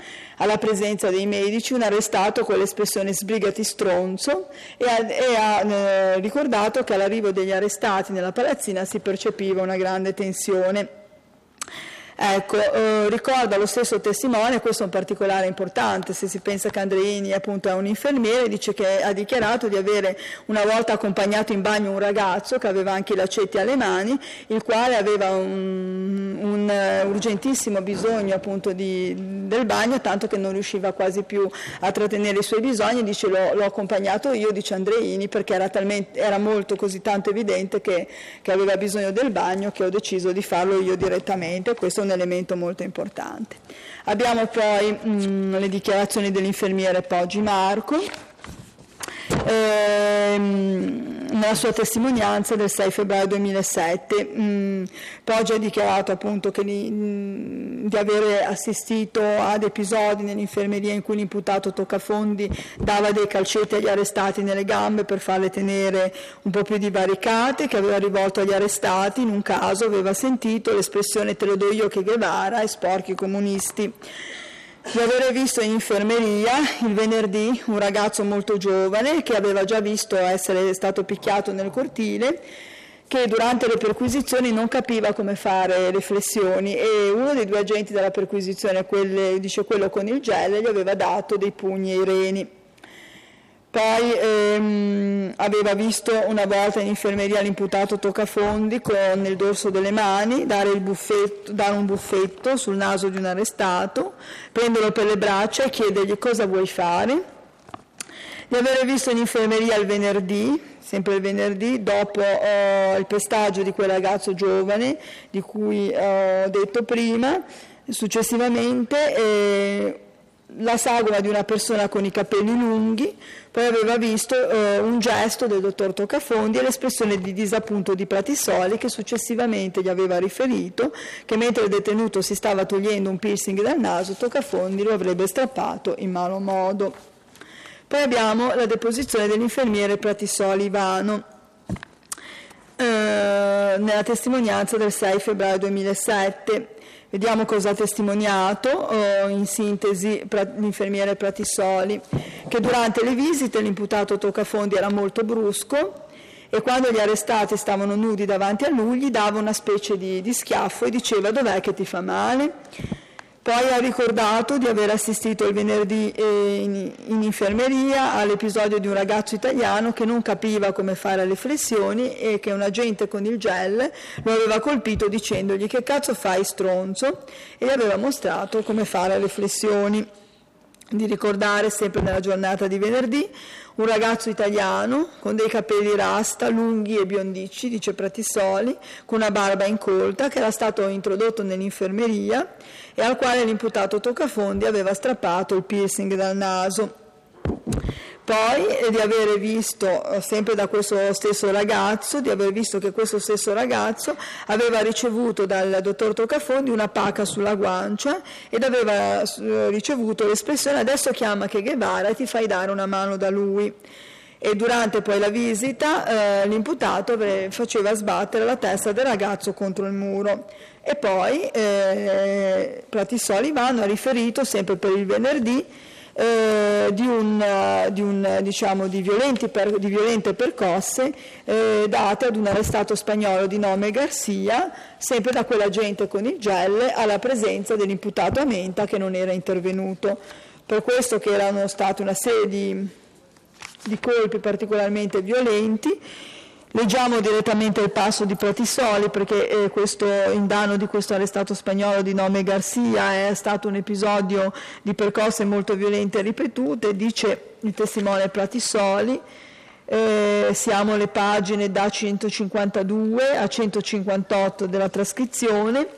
alla presenza dei medici, un arrestato con l'espressione sbrigati stronzo, e ha, e ha eh, ricordato che all'arrivo degli arrestati nella palazzina si percepiva una grande tensione. Ecco, eh, ricorda lo stesso testimone, questo è un particolare importante, se si pensa che Andreini appunto è un infermiere, dice che ha dichiarato di avere una volta accompagnato in bagno un ragazzo che aveva anche i lacetti alle mani, il quale aveva un, un uh, urgentissimo bisogno appunto di, del bagno, tanto che non riusciva quasi più a trattenere i suoi bisogni. Dice l'ho, l'ho accompagnato io, dice Andreini, perché era, talmente, era molto così tanto evidente che, che aveva bisogno del bagno, che ho deciso di farlo io direttamente. Questo un elemento molto importante. Abbiamo poi mh, le dichiarazioni dell'infermiere Poggi Marco, ehm, nella sua testimonianza del sei febbraio duemilasette. Mh, Poggi ha dichiarato appunto che di, mh, di avere assistito ad episodi nell'infermeria in cui l'imputato Toccafondi dava dei calcetti agli arrestati nelle gambe per farle tenere un po' più divaricate, che aveva rivolto agli arrestati, in un caso aveva sentito l'espressione "te lo do io che Guevara" e "sporchi comunisti". Di avere visto in infermeria il venerdì un ragazzo molto giovane che aveva già visto essere stato picchiato nel cortile, che durante le perquisizioni non capiva come fare le flessioni, e uno dei due agenti della perquisizione, quelle, dice quello con il gel, gli aveva dato dei pugni ai reni. Poi ehm, aveva visto una volta in infermeria l'imputato Toccafondi con nel dorso delle mani dare, il buffetto, dare un buffetto sul naso di un arrestato, prenderlo per le braccia e chiedergli cosa vuoi fare. Di avere visto in infermeria il venerdì, sempre il venerdì, dopo eh, il pestaggio di quel ragazzo giovane di cui eh, ho detto prima, successivamente eh, la sagoma di una persona con i capelli lunghi. Poi aveva visto eh, un gesto del dottor Toccafondi e l'espressione di disappunto di Pratissoli, che successivamente gli aveva riferito che mentre il detenuto si stava togliendo un piercing dal naso, Toccafondi lo avrebbe strappato in malo modo. Poi abbiamo la deposizione dell'infermiere Pratissoli Ivano eh, nella testimonianza del sei febbraio duemilasette. Vediamo cosa ha testimoniato, eh, in sintesi, l'infermiere Pratissoli, che durante le visite l'imputato Toccafondi era molto brusco e quando gli arrestati stavano nudi davanti a lui gli dava una specie di, di schiaffo e diceva: "Dov'è che ti fa male?". Poi ha ricordato di aver assistito il venerdì eh, in, in infermeria all'episodio di un ragazzo italiano che non capiva come fare le flessioni e che un agente con il gel lo aveva colpito dicendogli: "Che cazzo fai, stronzo?", e gli aveva mostrato come fare le flessioni. Di ricordare, sempre nella giornata di venerdì, un ragazzo italiano con dei capelli rasta, lunghi e biondicci, dice Pratissoli, con una barba incolta, che era stato introdotto nell'infermeria e al quale l'imputato Toccafondi aveva strappato il piercing dal naso. Poi eh, di avere visto, sempre da questo stesso ragazzo, di aver visto che questo stesso ragazzo aveva ricevuto dal dottor Toccafondi una pacca sulla guancia ed aveva eh, ricevuto l'espressione: "adesso chiama che Guevara e ti fai dare una mano da lui". E durante poi la visita eh, l'imputato faceva sbattere la testa del ragazzo contro il muro. E poi eh, Pratissoli Ivano ha riferito, sempre per il venerdì, Eh, di, un, uh, di, un, diciamo, di, violenti per, di violente percosse eh, date ad un arrestato spagnolo di nome Garcia, sempre da quell'agente con il gel, alla presenza dell'imputato Amenta, che non era intervenuto. Per questo che erano state una serie di, di colpi particolarmente violenti. Leggiamo direttamente il passo di Pratissoli, perché eh, questo indanno di questo arrestato spagnolo di nome Garcia è stato un episodio di percosse molto violente e ripetute. Dice il testimone Pratissoli, eh, siamo alle pagine da centocinquantadue a centocinquantotto della trascrizione.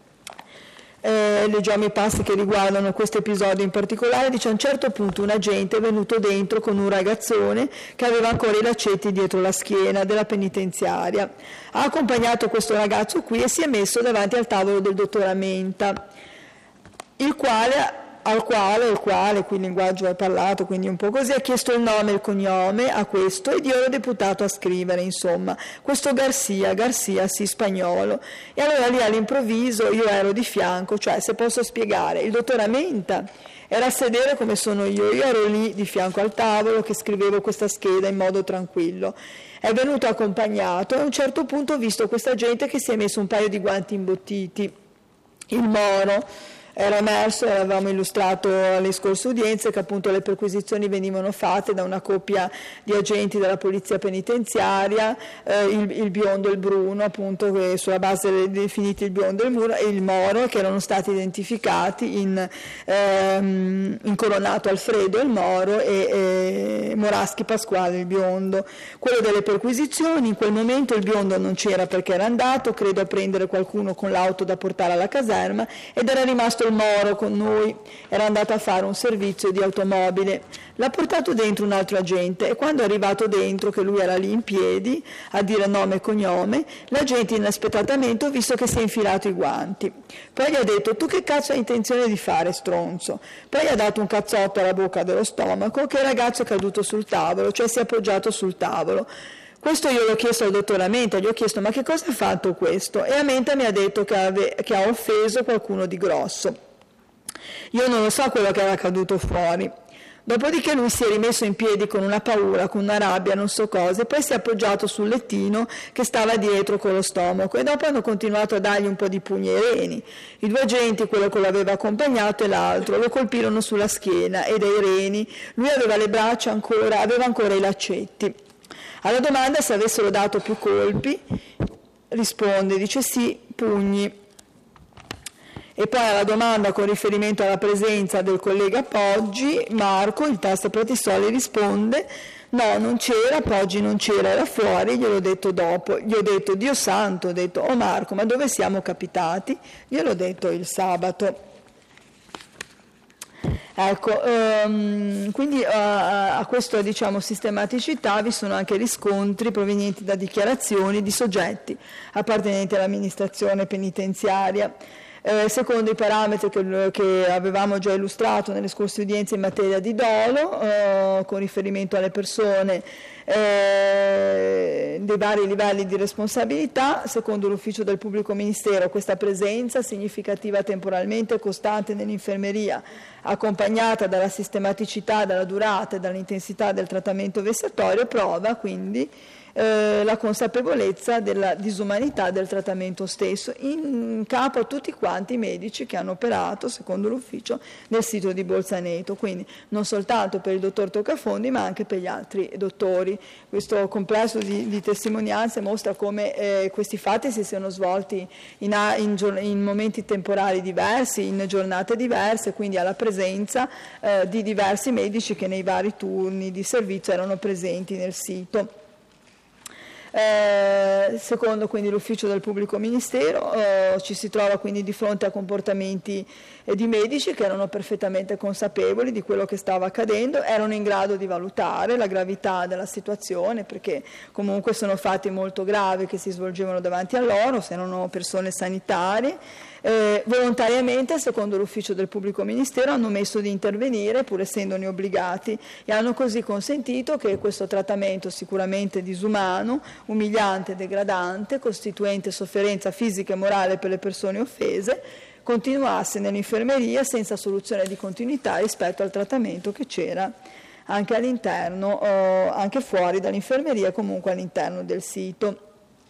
Eh, leggiamo i passi che riguardano questo episodio in particolare. Dice: a un certo punto un agente è venuto dentro con un ragazzone che aveva ancora i lacetti dietro la schiena della penitenziaria. Ha accompagnato questo ragazzo qui e si è messo davanti al tavolo del dottor Amenta, il quale al quale, il quale, qui il linguaggio è parlato, quindi un po' così, ha chiesto il nome e il cognome a questo ed io l'ho deputato a scrivere, insomma, questo Garcia, Garcia sì, spagnolo. E allora lì all'improvviso io ero di fianco, cioè, se posso spiegare, il dottor Amenta era a sedere come sono io, io ero lì di fianco al tavolo che scrivevo questa scheda in modo tranquillo. È venuto accompagnato e a un certo punto ho visto questa gente che si è messo un paio di guanti imbottiti. Il Moro era emerso, l'avevamo illustrato alle scorse udienze, che appunto le perquisizioni venivano fatte da una coppia di agenti della polizia penitenziaria, eh, il, il biondo e il bruno, appunto, che sulla base dei definiti il biondo e il, muro, e il Moro, che erano stati identificati in ehm, Incoronato Alfredo il Moro e, e Moraschi Pasquale il biondo. Quello delle perquisizioni, in quel momento il biondo non c'era perché era andato, credo, a prendere qualcuno con l'auto da portare alla caserma, ed era rimasto il Moro con noi, era andato a fare un servizio di automobile. L'ha portato dentro un altro agente e quando è arrivato dentro, che lui era lì in piedi a dire nome e cognome, l'agente inaspettatamente ho visto che si è infilato i guanti. Poi gli ha detto: tu che cazzo hai intenzione di fare, stronzo? Poi gli ha dato un cazzotto alla bocca dello stomaco, che il ragazzo è caduto sul tavolo, cioè si è appoggiato sul tavolo. Questo io l'ho chiesto al dottor Amenta, gli ho chiesto: ma che cosa ha fatto questo? E Amenta mi ha detto che, ave, che ha offeso qualcuno di grosso. Io non lo so quello che era caduto fuori. Dopodiché lui si è rimesso in piedi con una paura, con una rabbia, non so cosa, e poi si è appoggiato sul lettino che stava dietro con lo stomaco, e dopo hanno continuato a dargli un po' di pugni ai reni. I due agenti, quello che l'aveva accompagnato e l'altro, lo colpirono sulla schiena e dai reni. Lui aveva le braccia ancora, aveva ancora i laccetti. Alla domanda se avessero dato più colpi, risponde, dice sì, pugni. E poi alla domanda con riferimento alla presenza del collega Poggi, Marco, il tasto Pratissoli, risponde: no, non c'era, Poggi non c'era, era fuori, gliel'ho detto dopo. Gli ho detto: Dio santo, ho detto: oh Marco, ma dove siamo capitati? Gliel'ho detto il sabato. Ecco, um, quindi uh, a questa, diciamo, sistematicità vi sono anche riscontri provenienti da dichiarazioni di soggetti appartenenti all'amministrazione penitenziaria. Eh, secondo i parametri che, che avevamo già illustrato nelle scorse udienze in materia di dolo, eh, con riferimento alle persone eh, dei vari livelli di responsabilità, secondo l'ufficio del pubblico ministero questa presenza significativa temporalmente e costante nell'infermeria, accompagnata dalla sistematicità, dalla durata e dall'intensità del trattamento vessatorio, prova quindi Eh, la consapevolezza della disumanità del trattamento stesso in capo a tutti quanti i medici che hanno operato, secondo l'ufficio, nel sito di Bolzaneto, quindi non soltanto per il dottor Toccafondi ma anche per gli altri dottori. Questo complesso di, di testimonianze mostra come eh, questi fatti si siano svolti in, in, in momenti temporali diversi, in giornate diverse, quindi alla presenza eh, di diversi medici che nei vari turni di servizio erano presenti nel sito. Eh, secondo quindi l'ufficio del pubblico ministero eh, ci si trova quindi di fronte a comportamenti eh, di medici che erano perfettamente consapevoli di quello che stava accadendo, erano in grado di valutare la gravità della situazione, perché comunque sono fatti molto gravi che si svolgevano davanti a loro, se erano persone sanitarie. Eh, volontariamente, secondo l'ufficio del pubblico ministero, hanno messo di intervenire pur essendone obbligati e hanno così consentito che questo trattamento sicuramente disumano, umiliante, degradante, costituente sofferenza fisica e morale per le persone offese, continuasse nell'infermeria senza soluzione di continuità rispetto al trattamento che c'era anche all'interno, eh, anche fuori dall'infermeria, comunque all'interno del sito.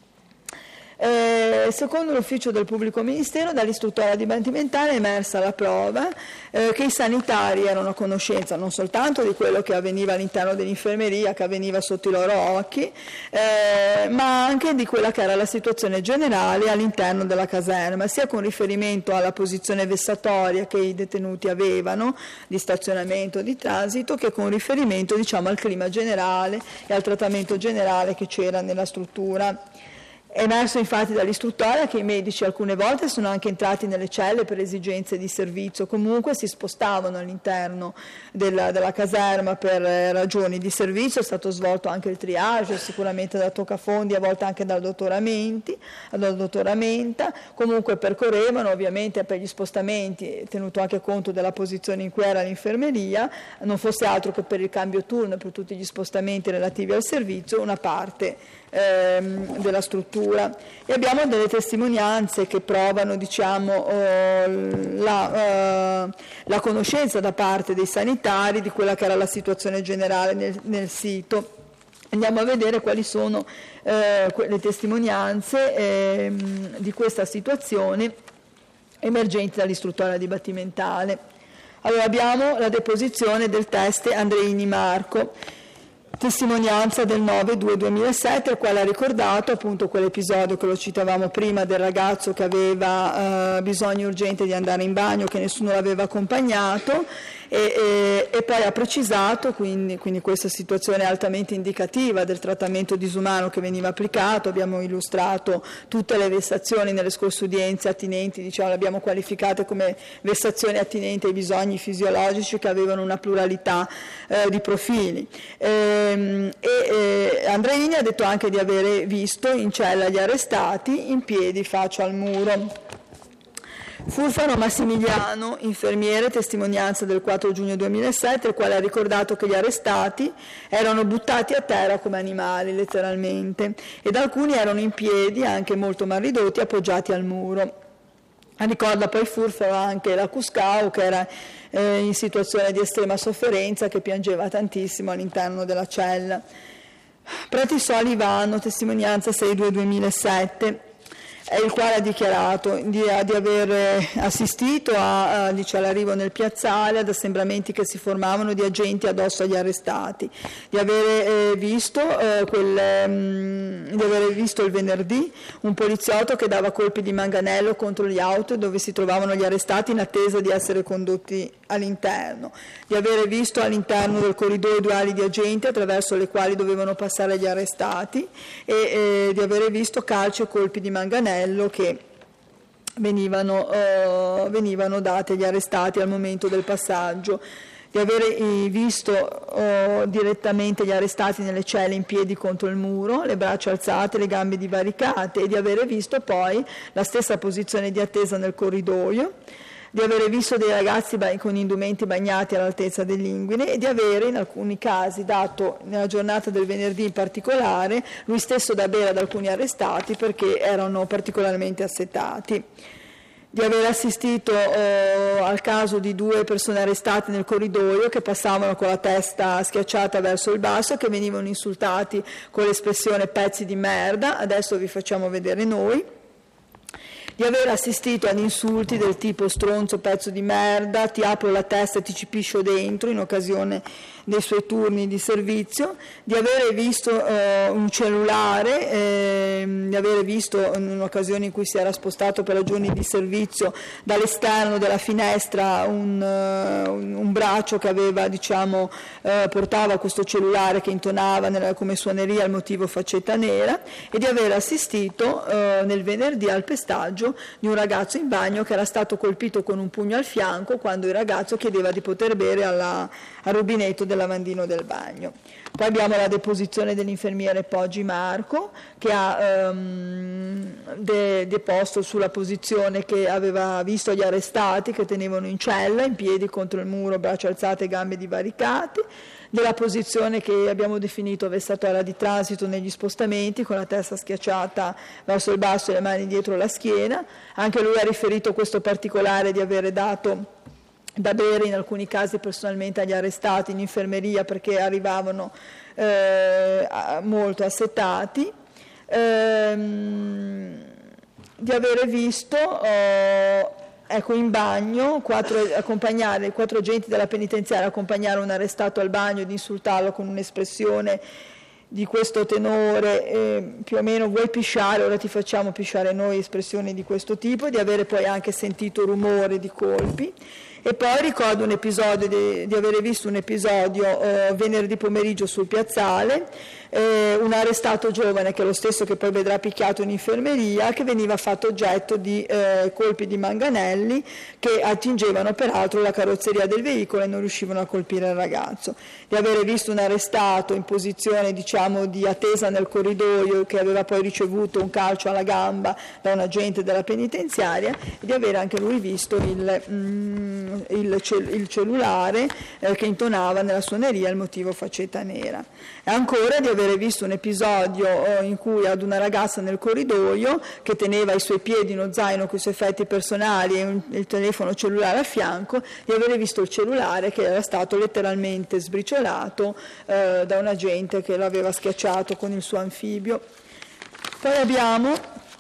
Eh, secondo l'ufficio del pubblico ministero, dall'istruttoria dibattimentale è emersa la prova eh, che i sanitari erano a conoscenza non soltanto di quello che avveniva all'interno dell'infermeria, che avveniva sotto i loro occhi, eh, ma anche di quella che era la situazione generale all'interno della caserma, sia con riferimento alla posizione vessatoria che i detenuti avevano di stazionamento, di transito, che con riferimento, diciamo, al clima generale e al trattamento generale che c'era nella struttura. È emerso infatti dall'istruttoria che i medici alcune volte sono anche entrati nelle celle per esigenze di servizio, comunque si spostavano all'interno della, della caserma per ragioni di servizio, è stato svolto anche il triage, sicuramente da Toccafondi, a volte anche dal dottor Amenti, dal dottor Amenta, comunque percorrevano ovviamente per gli spostamenti, tenuto anche conto della posizione in cui era l'infermeria, non fosse altro che per il cambio turno, per tutti gli spostamenti relativi al servizio, una parte ehm, della struttura procedura, e abbiamo delle testimonianze che provano, diciamo, eh, la, eh, la conoscenza da parte dei sanitari di quella che era la situazione generale nel, nel sito. Andiamo a vedere quali sono eh, le testimonianze eh, di questa situazione emergenti dall'istruttoria dibattimentale. Allora abbiamo la deposizione del teste Andreini Marco, testimonianza del nove due duemilasette, il quale ha ricordato appunto quell'episodio che lo citavamo prima del ragazzo che aveva eh, bisogno urgente di andare in bagno, che nessuno l'aveva accompagnato, e, e, e poi ha precisato, quindi, quindi questa situazione altamente indicativa del trattamento disumano che veniva applicato. Abbiamo illustrato tutte le vessazioni nelle scorse udienze attinenti, diciamo, le abbiamo qualificate come vessazioni attinenti ai bisogni fisiologici che avevano una pluralità eh, di profili. E, e Andreini ha detto anche di avere visto in cella gli arrestati in piedi faccia al muro. Furfano Massimiliano, infermiere, testimonianza del quattro giugno duemilasette, il quale ha ricordato che gli arrestati erano buttati a terra come animali, letteralmente, ed alcuni erano in piedi, anche molto mal ridotti, appoggiati al muro. Ricorda poi Furfano anche la Cuscao, che era eh, in situazione di estrema sofferenza, che piangeva tantissimo all'interno della cella. Pratisoli Ivano, testimonianza sei due duemilasette, il quale ha dichiarato di, di aver assistito a, a, dice, all'arrivo nel piazzale ad assembramenti che si formavano di agenti addosso agli arrestati, di avere eh, visto eh, quel, mh, di avere visto il venerdì un poliziotto che dava colpi di manganello contro gli auto dove si trovavano gli arrestati in attesa di essere condotti all'interno, di avere visto all'interno del corridoio due ali di agenti attraverso le quali dovevano passare gli arrestati, e eh, di avere visto calci e colpi di manganello che venivano, eh, venivano dati agli arrestati al momento del passaggio, di avere eh, visto eh, direttamente gli arrestati nelle celle in piedi contro il muro, le braccia alzate, le gambe divaricate, e di avere visto poi la stessa posizione di attesa nel corridoio, di avere visto dei ragazzi con indumenti bagnati all'altezza dell'inguine, e di avere in alcuni casi dato, nella giornata del venerdì in particolare, lui stesso da bere ad alcuni arrestati perché erano particolarmente assetati, di aver assistito eh, al caso di due persone arrestate nel corridoio che passavano con la testa schiacciata verso il basso e che venivano insultati con l'espressione pezzi di merda. Adesso vi facciamo vedere noi. Di aver assistito ad insulti del tipo stronzo, pezzo di merda, ti apro la testa e ti ci piscio dentro in occasione dei suoi turni di servizio, di avere visto eh, un cellulare, eh, di avere visto in un'occasione in cui si era spostato per ragioni di servizio dall'esterno della finestra un, uh, un, un braccio che aveva, diciamo, eh, portava questo cellulare che intonava nella, come suoneria il motivo faccetta nera, e di aver assistito eh, nel venerdì al pestaggio di un ragazzo in bagno che era stato colpito con un pugno al fianco quando il ragazzo chiedeva di poter bere alla, al rubinetto del lavandino del bagno. Poi abbiamo la deposizione dell'infermiere Poggi Marco, che ha ehm, de- deposto sulla posizione che aveva visto gli arrestati che tenevano in cella, in piedi contro il muro, braccia alzate e gambe divaricate, della posizione che abbiamo definito vessatoria di transito negli spostamenti, con la testa schiacciata verso il basso e le mani dietro la schiena. Anche lui ha riferito questo particolare di avere dato da bere in alcuni casi personalmente agli arrestati in infermeria perché arrivavano eh, molto assetati, ehm, di avere visto eh, ecco, in bagno quattro, accompagnare, quattro agenti della penitenziaria accompagnare un arrestato al bagno ed insultarlo con un'espressione di questo tenore, eh, più o meno vuoi pisciare, ora ti facciamo pisciare noi, espressioni di questo tipo, di avere poi anche sentito rumore di colpi. E poi ricordo un episodio di, di avere visto un episodio eh, venerdì pomeriggio sul piazzale, eh, un arrestato giovane che è lo stesso che poi vedrà picchiato in infermeria, che veniva fatto oggetto di eh, colpi di manganelli che attingevano peraltro la carrozzeria del veicolo e non riuscivano a colpire il ragazzo. Di avere visto un arrestato in posizione, diciamo, di attesa nel corridoio che aveva poi ricevuto un calcio alla gamba da un agente della penitenziaria, e di avere anche lui visto il mm, il, cell- il cellulare eh, che intonava nella suoneria il motivo Faccetta Nera. E ancora di avere visto un episodio eh, in cui ad una ragazza nel corridoio che teneva ai suoi piedi uno zaino con i suoi effetti personali e un, il telefono cellulare a fianco, di avere visto il cellulare che era stato letteralmente sbriciolato eh, da un agente che l'aveva schiacciato con il suo anfibio. Poi abbiamo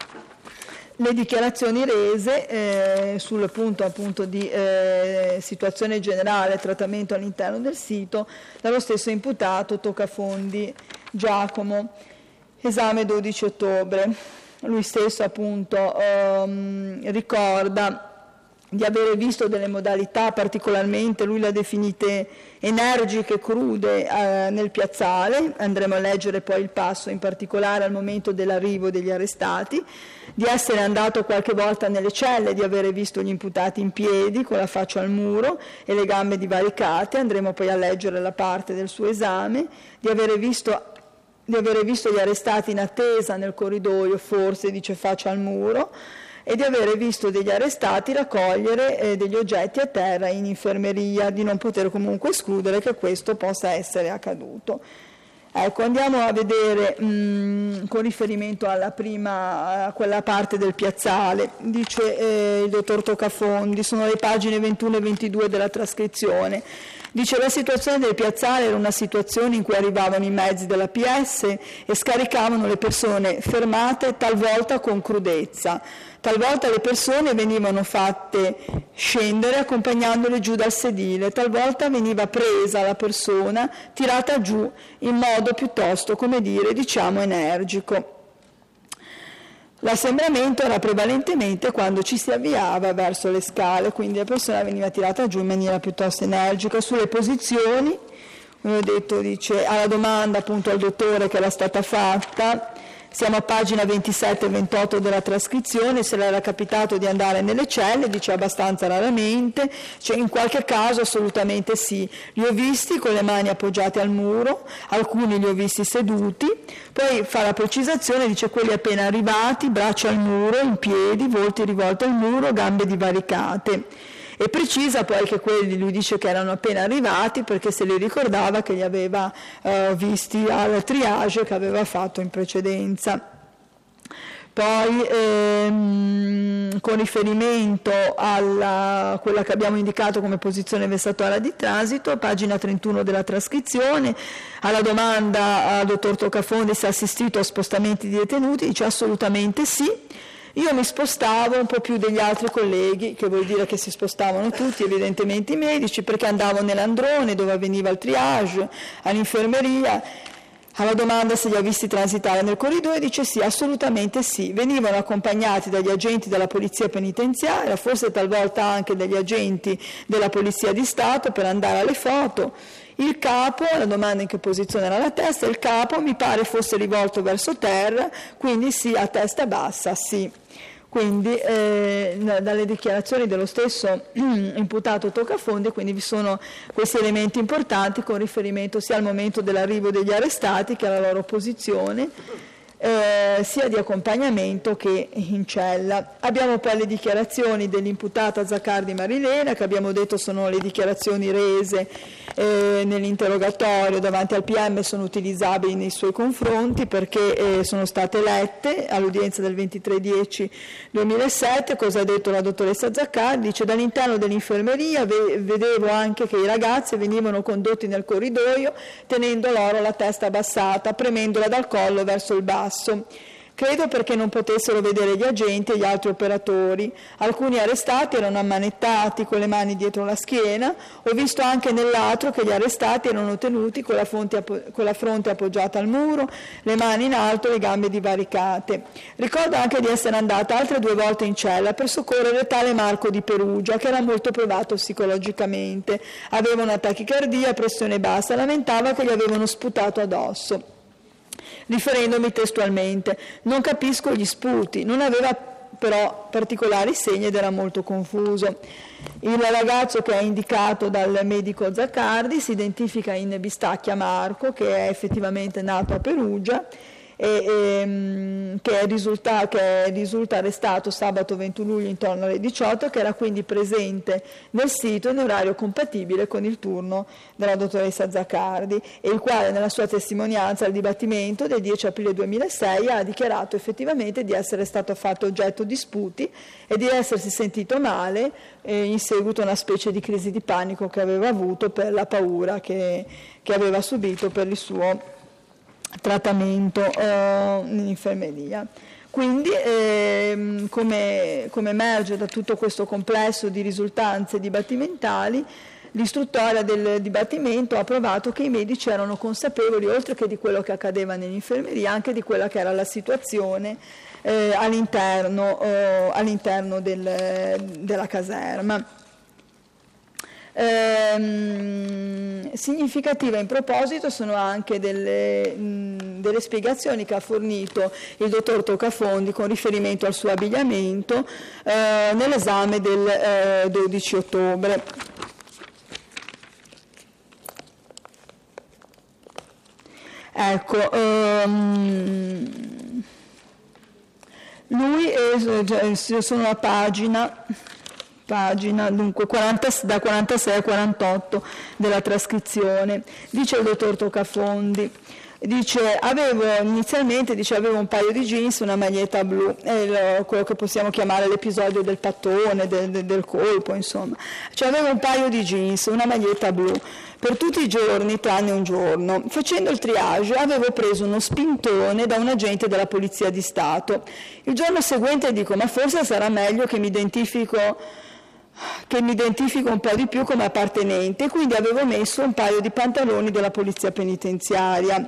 le dichiarazioni rese eh, sul punto appunto di eh, situazione generale, trattamento all'interno del sito, dallo stesso imputato Toccafondi Giacomo, esame dodici ottobre. Lui stesso appunto ehm, ricorda di avere visto delle modalità particolarmente, lui le ha definite energiche, crude, eh, nel piazzale, andremo a leggere poi il passo in particolare al momento dell'arrivo degli arrestati, di essere andato qualche volta nelle celle, di avere visto gli imputati in piedi con la faccia al muro e le gambe divaricate, andremo poi a leggere la parte del suo esame, di avere visto di avere visto gli arrestati in attesa nel corridoio, forse dice faccia al muro, e di avere visto degli arrestati raccogliere eh, degli oggetti a terra in infermeria, di non poter comunque escludere che questo possa essere accaduto. Ecco, andiamo a vedere mh, con riferimento alla prima, a quella parte del piazzale, dice eh, il dottor Toccafondi, sono le pagine ventuno e ventidue della trascrizione. Dice la situazione del piazzale era una situazione in cui arrivavano i mezzi della P S e scaricavano le persone fermate talvolta con crudezza. Talvolta le persone venivano fatte scendere accompagnandole giù dal sedile, talvolta veniva presa la persona, tirata giù in modo piuttosto, come dire, diciamo energico. L'assembramento era prevalentemente quando ci si avviava verso le scale, quindi la persona veniva tirata giù in maniera piuttosto energica. Sulle posizioni, come ho detto, dice, alla domanda appunto al dottore che era stata fatta, siamo a pagina ventisette e ventotto della trascrizione, se le era capitato di andare nelle celle, dice abbastanza raramente, cioè in qualche caso assolutamente sì, li ho visti con le mani appoggiate al muro, alcuni li ho visti seduti, poi fa la precisazione, dice quelli appena arrivati, braccia al muro, in piedi, volti rivolti al muro, gambe divaricate. E precisa poi che quelli, lui dice che erano appena arrivati perché se li ricordava che li aveva eh, visti al triage che aveva fatto in precedenza. Poi ehm, con riferimento a quella che abbiamo indicato come posizione vessatoria di transito, pagina trentuno della trascrizione, alla domanda al dottor Toccafondi se ha assistito a spostamenti di detenuti, dice assolutamente sì. Io mi spostavo un po' più degli altri colleghi, che vuol dire che si spostavano tutti, evidentemente i medici, perché andavo nell'androne dove avveniva il triage, all'infermeria. Alla domanda se li ha visti transitare nel corridoio dice sì, assolutamente sì. Venivano accompagnati dagli agenti della polizia penitenziaria, forse talvolta anche dagli agenti della polizia di Stato per andare alle foto. Il capo, la domanda in che posizione era la testa, il capo mi pare fosse rivolto verso terra, quindi sì, a testa bassa, sì. Quindi eh, dalle dichiarazioni dello stesso imputato Toccafondi, quindi vi sono questi elementi importanti con riferimento sia al momento dell'arrivo degli arrestati che alla loro posizione, eh, sia di accompagnamento che in cella. Abbiamo poi le dichiarazioni dell'imputata Zaccardi Marilena, che abbiamo detto sono le dichiarazioni rese eh, nell'interrogatorio davanti al P M, sono utilizzabili nei suoi confronti perché eh, sono state lette all'udienza del ventitré dieci duemilasette. Cosa ha detto la dottoressa Zaccardi? Dice dall'interno dell'infermeria ve- vedevo anche che i ragazzi venivano condotti nel corridoio tenendo loro la testa abbassata, premendola dal collo verso il basso. Credo perché non potessero vedere gli agenti e gli altri operatori. Alcuni arrestati erano ammanettati con le mani dietro la schiena. Ho visto anche nell'altro che gli arrestati erano tenuti con la, appo- con la fronte appoggiata al muro, le mani in alto e le gambe divaricate. Ricordo anche di essere andata altre due volte in cella per soccorrere tale Marco di Perugia, che era molto provato psicologicamente. Aveva una tachicardia, pressione bassa, lamentava che gli avevano sputato addosso. Riferendomi testualmente, non capisco gli sputi, non aveva però particolari segni ed era molto confuso. Il ragazzo che è indicato dal medico Zaccardi si identifica in Bistacchia Marco, che è effettivamente nato a Perugia, e, e, che, risulta, che risulta arrestato sabato ventuno luglio intorno alle diciotto, che era quindi presente nel sito in orario compatibile con il turno della dottoressa Zaccardi, e il quale nella sua testimonianza al dibattimento del dieci aprile duemilasei ha dichiarato effettivamente di essere stato fatto oggetto di sputi e di essersi sentito male eh, in seguito a una specie di crisi di panico che aveva avuto per la paura che, che aveva subito per il suo trattamento eh, in infermeria. Quindi, eh, come, come emerge da tutto questo complesso di risultanze dibattimentali, l'istruttoria del dibattimento ha provato che i medici erano consapevoli, oltre che di quello che accadeva nell'infermeria, anche di quella che era la situazione eh, all'interno, eh, all'interno del, della caserma. Ehm, significative in proposito sono anche delle, mh, delle spiegazioni che ha fornito il dottor Toccafondi con riferimento al suo abbigliamento eh, nell'esame del eh, dodici ottobre. Ecco, um, lui è, sono a pagina pagina dunque quaranta, da quarantasei a quarantotto della trascrizione. Dice il dottor Toccafondi, dice avevo inizialmente dice, avevo un paio di jeans, una maglietta blu, è quello che possiamo chiamare l'episodio del pattone, del, del, del colpo, insomma. Cioè avevo un paio di jeans, una maglietta blu, per tutti i giorni tranne un giorno. Facendo il triage avevo preso uno spintone da un agente della Polizia di Stato. Il giorno seguente dico, ma forse sarà meglio che mi identifico che mi identifico un po' di più come appartenente, quindi avevo messo un paio di pantaloni della polizia penitenziaria.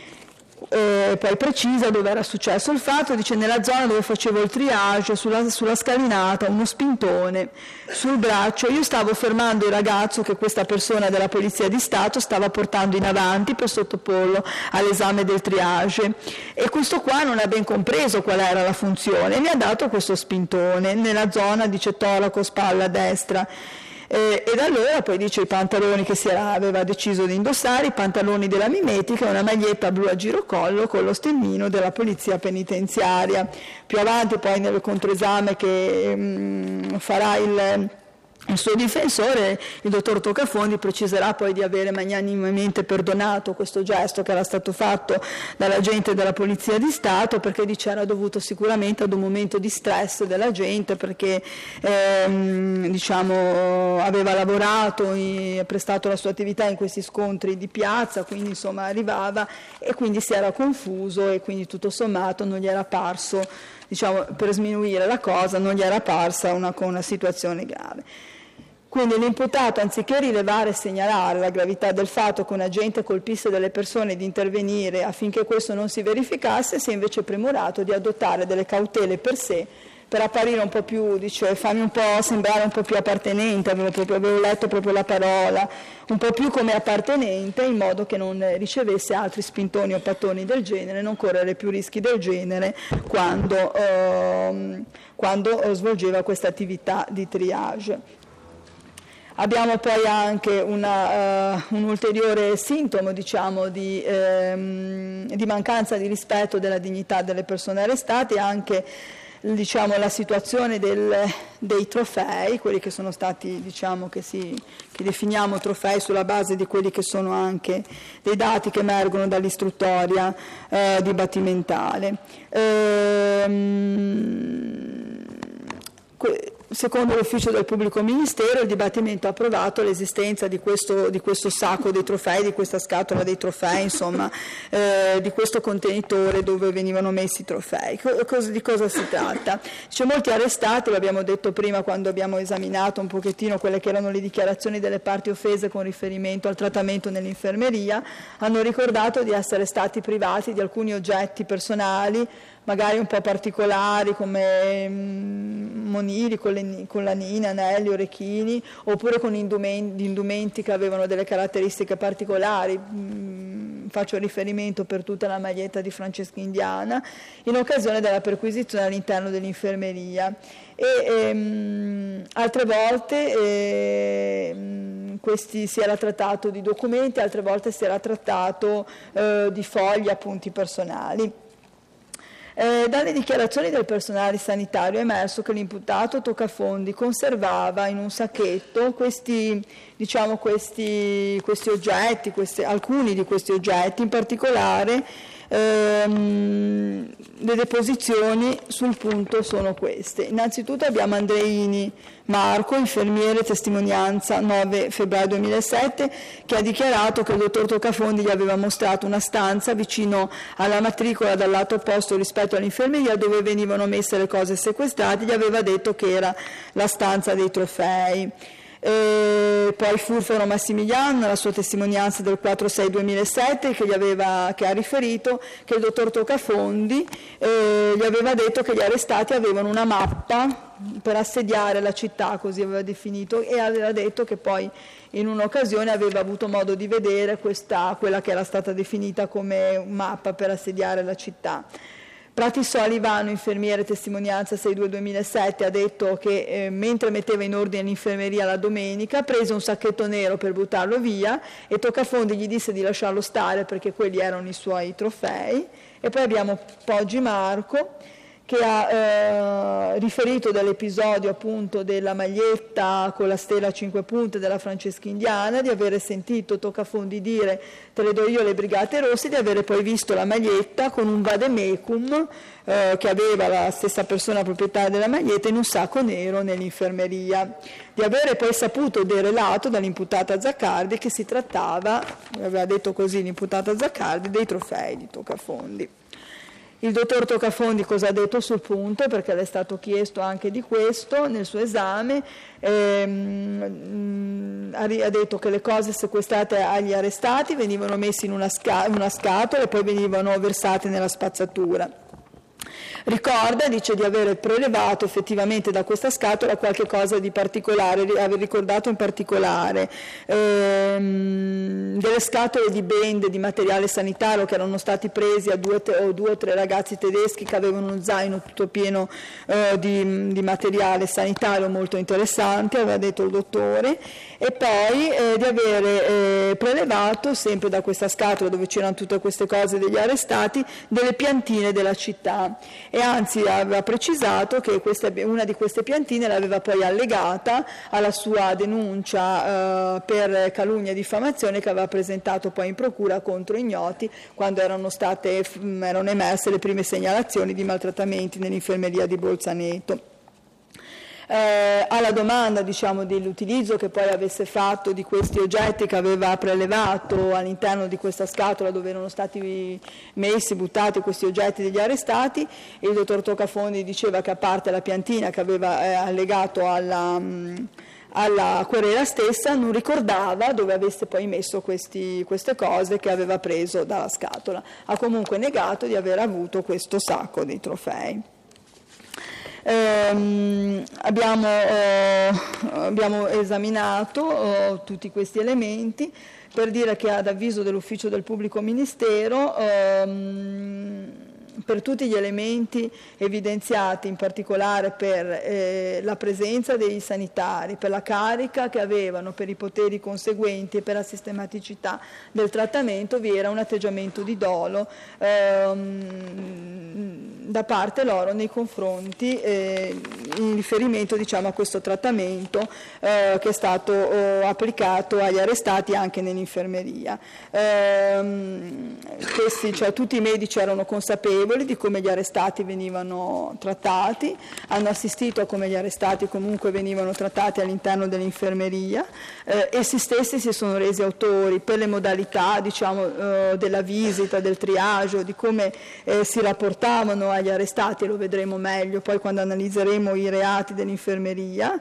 Eh, poi precisa dove era successo il fatto, dice nella zona dove facevo il triage, sulla, sulla scalinata, uno spintone sul braccio. Io stavo fermando il ragazzo che questa persona della Polizia di Stato stava portando in avanti per sottoporlo all'esame del triage, e questo qua non ha ben compreso qual era la funzione e mi ha dato questo spintone nella zona, dice, toraco, spalla destra. Eh, ed allora poi dice i pantaloni che si era, aveva deciso di indossare, i pantaloni della mimetica e una maglietta blu a girocollo con lo stemmino della polizia penitenziaria. Più avanti poi nel controesame che mh, farà il... Il suo difensore, il dottor Toccafondi, preciserà poi di avere magnanimamente perdonato questo gesto che era stato fatto dall'agente della Polizia di Stato, perché dice era dovuto sicuramente ad un momento di stress dell'agente, perché ehm, diciamo, aveva lavorato e prestato la sua attività in questi scontri di piazza, quindi insomma arrivava e quindi si era confuso e quindi tutto sommato non gli era parso, diciamo, per sminuire la cosa, non gli era parsa una, una situazione grave. Quindi l'imputato, anziché rilevare e segnalare la gravità del fatto che un agente colpisse delle persone e di intervenire affinché questo non si verificasse, si è invece premurato di adottare delle cautele per sé, per apparire un po' più, dice, fammi un po' sembrare un po' più appartenente, avevo, proprio, avevo letto proprio la parola, un po' più come appartenente, in modo che non ricevesse altri spintoni o pattoni del genere, non correre più rischi del genere quando, ehm, quando svolgeva questa attività di triage. Abbiamo poi anche una, uh, un ulteriore sintomo, diciamo, di, ehm, di mancanza di rispetto della dignità delle persone arrestate, anche diciamo, la situazione del, dei trofei, quelli che sono stati, diciamo, che, si, che definiamo trofei sulla base di quelli che sono anche dei dati che emergono dall'istruttoria eh, dibattimentale. Ehm, que- Secondo l'ufficio del pubblico ministero, il dibattimento ha approvato l'esistenza di questo, di questo sacco dei trofei, di questa scatola dei trofei, insomma, eh, di questo contenitore dove venivano messi i trofei. Cosa, di cosa si tratta? C'è molti arrestati, lo abbiamo detto prima quando abbiamo esaminato un pochettino quelle che erano le dichiarazioni delle parti offese con riferimento al trattamento nell'infermeria, hanno ricordato di essere stati privati di alcuni oggetti personali, magari un po' particolari come mh, monili, collanine, anelli, orecchini, oppure con indumenti, indumenti che avevano delle caratteristiche particolari, mh, faccio riferimento per tutta la maglietta di Francesca Indiana, in occasione della perquisizione all'interno dell'infermeria. E ehm, altre volte ehm, questi si era trattato di documenti, altre volte si era trattato eh, di fogli, appunti personali. Eh, dalle dichiarazioni del personale sanitario è emerso che l'imputato Toccafondi conservava in un sacchetto questi, diciamo, questi, questi oggetti, questi, alcuni di questi oggetti, in particolare ehm, le deposizioni sul punto sono queste. Innanzitutto abbiamo Andreini Marco, infermiere, testimonianza nove febbraio duemilasette, che ha dichiarato che il dottor Toccafondi gli aveva mostrato una stanza vicino alla matricola dal lato opposto rispetto all'infermeria dove venivano messe le cose sequestrate, gli aveva detto che era la stanza dei trofei. E poi Furfaro Massimiliano, la sua testimonianza del quattro sei duemilasette, che, gli aveva, che ha riferito che il dottor Toccafondi eh, gli aveva detto che gli arrestati avevano una mappa per assediare la città, così aveva definito, e aveva detto che poi in un'occasione aveva avuto modo di vedere questa, quella che era stata definita come mappa per assediare la città. Pratisoli Ivano, infermiere, testimonianza sei due duemilasette, ha detto che eh, mentre metteva in ordine l'infermeria la domenica prese un sacchetto nero per buttarlo via e Toccafondi gli disse di lasciarlo stare perché quelli erano i suoi trofei. E poi abbiamo Poggi Marco, che ha eh, riferito dell'episodio appunto della maglietta con la stella a cinque punte della Francesca Indiana, di avere sentito Toccafondi dire te le do io le Brigate Rosse, di avere poi visto la maglietta con un vademecum eh, che aveva la stessa persona proprietaria della maglietta in un sacco nero nell'infermeria, di avere poi saputo ed relato dall'imputata Zaccardi che si trattava, aveva detto così l'imputata Zaccardi, dei trofei di Toccafondi. Il dottor Toccafondi cosa ha detto sul punto, perché le è stato chiesto anche di questo nel suo esame, ehm, ha detto che le cose sequestrate agli arrestati venivano messe in una, sca- in una scatola e poi venivano versate nella spazzatura. Ricorda, dice, di aver prelevato effettivamente da questa scatola qualche cosa di particolare, di aver ricordato in particolare ehm, delle scatole di bende di materiale sanitario che erano stati presi a due, o due o tre ragazzi tedeschi che avevano uno zaino tutto pieno eh, di, di materiale sanitario molto interessante, aveva detto il dottore, e poi eh, di aver eh, prelevato sempre da questa scatola dove c'erano tutte queste cose degli arrestati delle piantine della città. E anzi aveva precisato che questa, una di queste piantine l'aveva poi allegata alla sua denuncia eh, per calunnia e diffamazione che aveva presentato poi in procura contro ignoti quando erano state erano emerse le prime segnalazioni di maltrattamenti nell'infermeria di Bolzaneto. Eh, alla domanda, diciamo, dell'utilizzo che poi avesse fatto di questi oggetti che aveva prelevato all'interno di questa scatola dove erano stati messi, buttati questi oggetti degli arrestati, il dottor Toccafondi diceva che a parte la piantina che aveva eh, allegato alla, mh, alla querela stessa non ricordava dove avesse poi messo questi, queste cose che aveva preso dalla scatola. Ha comunque negato di aver avuto questo sacco di trofei. Eh, abbiamo, eh, abbiamo esaminato eh, tutti questi elementi per dire che ad avviso dell'ufficio del pubblico ministero ehm, per tutti gli elementi evidenziati, in particolare per eh, la presenza dei sanitari, per la carica che avevano, per i poteri conseguenti e per la sistematicità del trattamento, vi era un atteggiamento di dolo ehm, da parte loro nei confronti eh, in riferimento, diciamo, a questo trattamento eh, che è stato eh, applicato agli arrestati anche nell'infermeria. Ehm, questi, cioè, tutti i medici erano consapevoli di come gli arrestati venivano trattati, hanno assistito a come gli arrestati comunque venivano trattati all'interno dell'infermeria, eh, essi stessi si sono resi autori per le modalità, diciamo, eh, della visita, del triage, di come eh, si rapportavano agli arrestati, e lo vedremo meglio poi quando analizzeremo i reati dell'infermeria.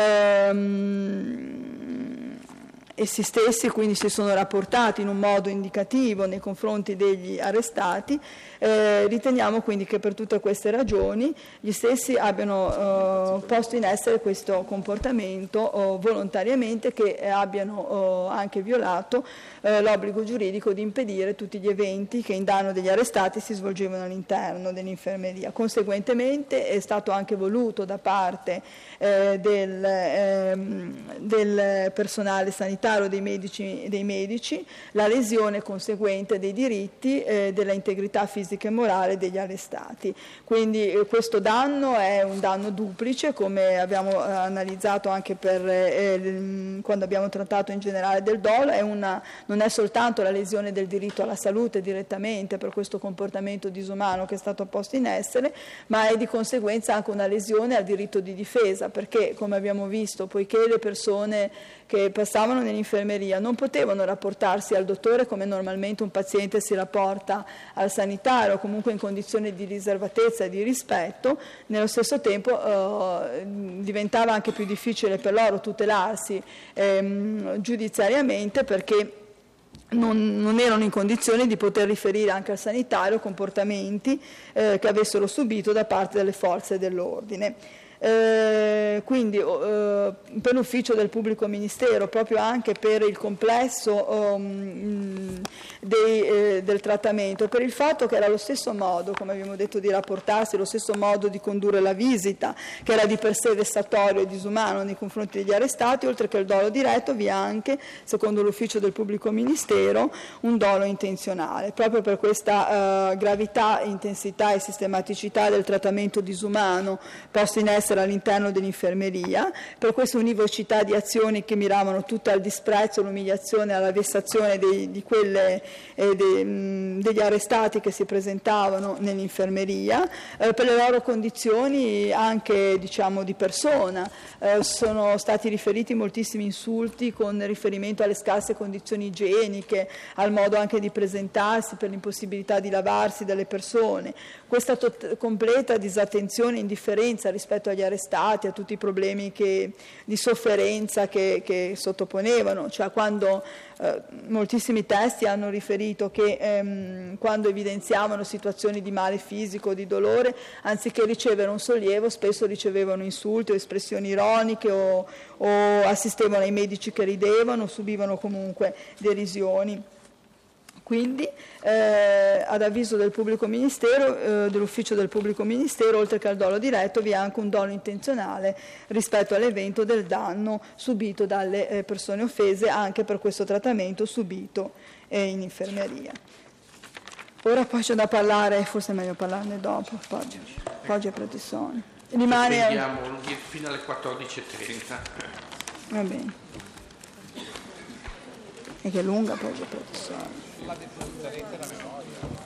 Ehm, Essi stessi quindi si sono rapportati in un modo indicativo nei confronti degli arrestati. Eh, riteniamo quindi che per tutte queste ragioni gli stessi abbiano eh, posto in essere questo comportamento eh, volontariamente, che eh, abbiano eh, anche violato eh, l'obbligo giuridico di impedire tutti gli eventi che in danno degli arrestati si svolgevano all'interno dell'infermeria. Conseguentemente è stato anche voluto da parte eh, del, eh, del personale sanitario sanitario dei medici, dei medici, la lesione conseguente dei diritti eh, della integrità fisica e morale degli arrestati. Quindi eh, questo danno è un danno duplice, come abbiamo eh, analizzato anche per, eh, quando abbiamo trattato in generale del dolo, è una, non è soltanto la lesione del diritto alla salute direttamente per questo comportamento disumano che è stato posto in essere, ma è di conseguenza anche una lesione al diritto di difesa, perché come abbiamo visto, poiché le persone che passavano nell'infermeria non potevano rapportarsi al dottore come normalmente un paziente si rapporta al sanitario, comunque in condizioni di riservatezza e di rispetto, nello stesso tempo eh, diventava anche più difficile per loro tutelarsi ehm, giudiziariamente, perché Non, non erano in condizione di poter riferire anche al sanitario comportamenti eh, che avessero subito da parte delle forze dell'ordine. Eh, quindi eh, per l'ufficio del pubblico ministero, proprio anche per il complesso um, dei, eh, del trattamento, per il fatto che era lo stesso modo, come abbiamo detto, di rapportarsi, lo stesso modo di condurre la visita, che era di per sé vessatorio e disumano nei confronti degli arrestati, oltre che il dolo diretto vi è anche, secondo l'ufficio del pubblico ministero, un dolo intenzionale. Proprio per questa uh, gravità, intensità e sistematicità del trattamento disumano posto in essere all'interno dell'infermeria, per questa univocità di azioni che miravano tutte al disprezzo, all'umiliazione, alla vessazione dei, di quelle, eh, de, mh, degli arrestati che si presentavano nell'infermeria, eh, per le loro condizioni anche, diciamo, di persona. Eh, sono stati riferiti moltissimi insulti con riferimento alle scarse condizioni igieniche, al modo anche di presentarsi, per l'impossibilità di lavarsi delle persone. Questa tot- completa disattenzione e indifferenza rispetto agli arrestati, a tutti i problemi che, di sofferenza che, che sottoponevano, cioè quando eh, moltissimi testi hanno riferito che ehm, quando evidenziavano situazioni di male fisico, di dolore, anziché ricevere un sollievo, spesso ricevevano insulti o espressioni ironiche o, o assistevano ai medici che ridevano, subivano comunque derisioni. Quindi, eh, ad avviso del pubblico ministero, eh, dell'ufficio del pubblico ministero, oltre che al dolo diretto, vi è anche un dolo intenzionale rispetto all'evento del danno subito dalle eh, persone offese, anche per questo trattamento subito eh, in infermeria. Ora poi c'è da parlare, forse è meglio parlarne dopo, Poggio, Poggio e Protezione. Rimane... Andiamo fino alle quattordici e trenta. Va bene. E che è lunga Poggio e Protezione. La depositerete la memoria.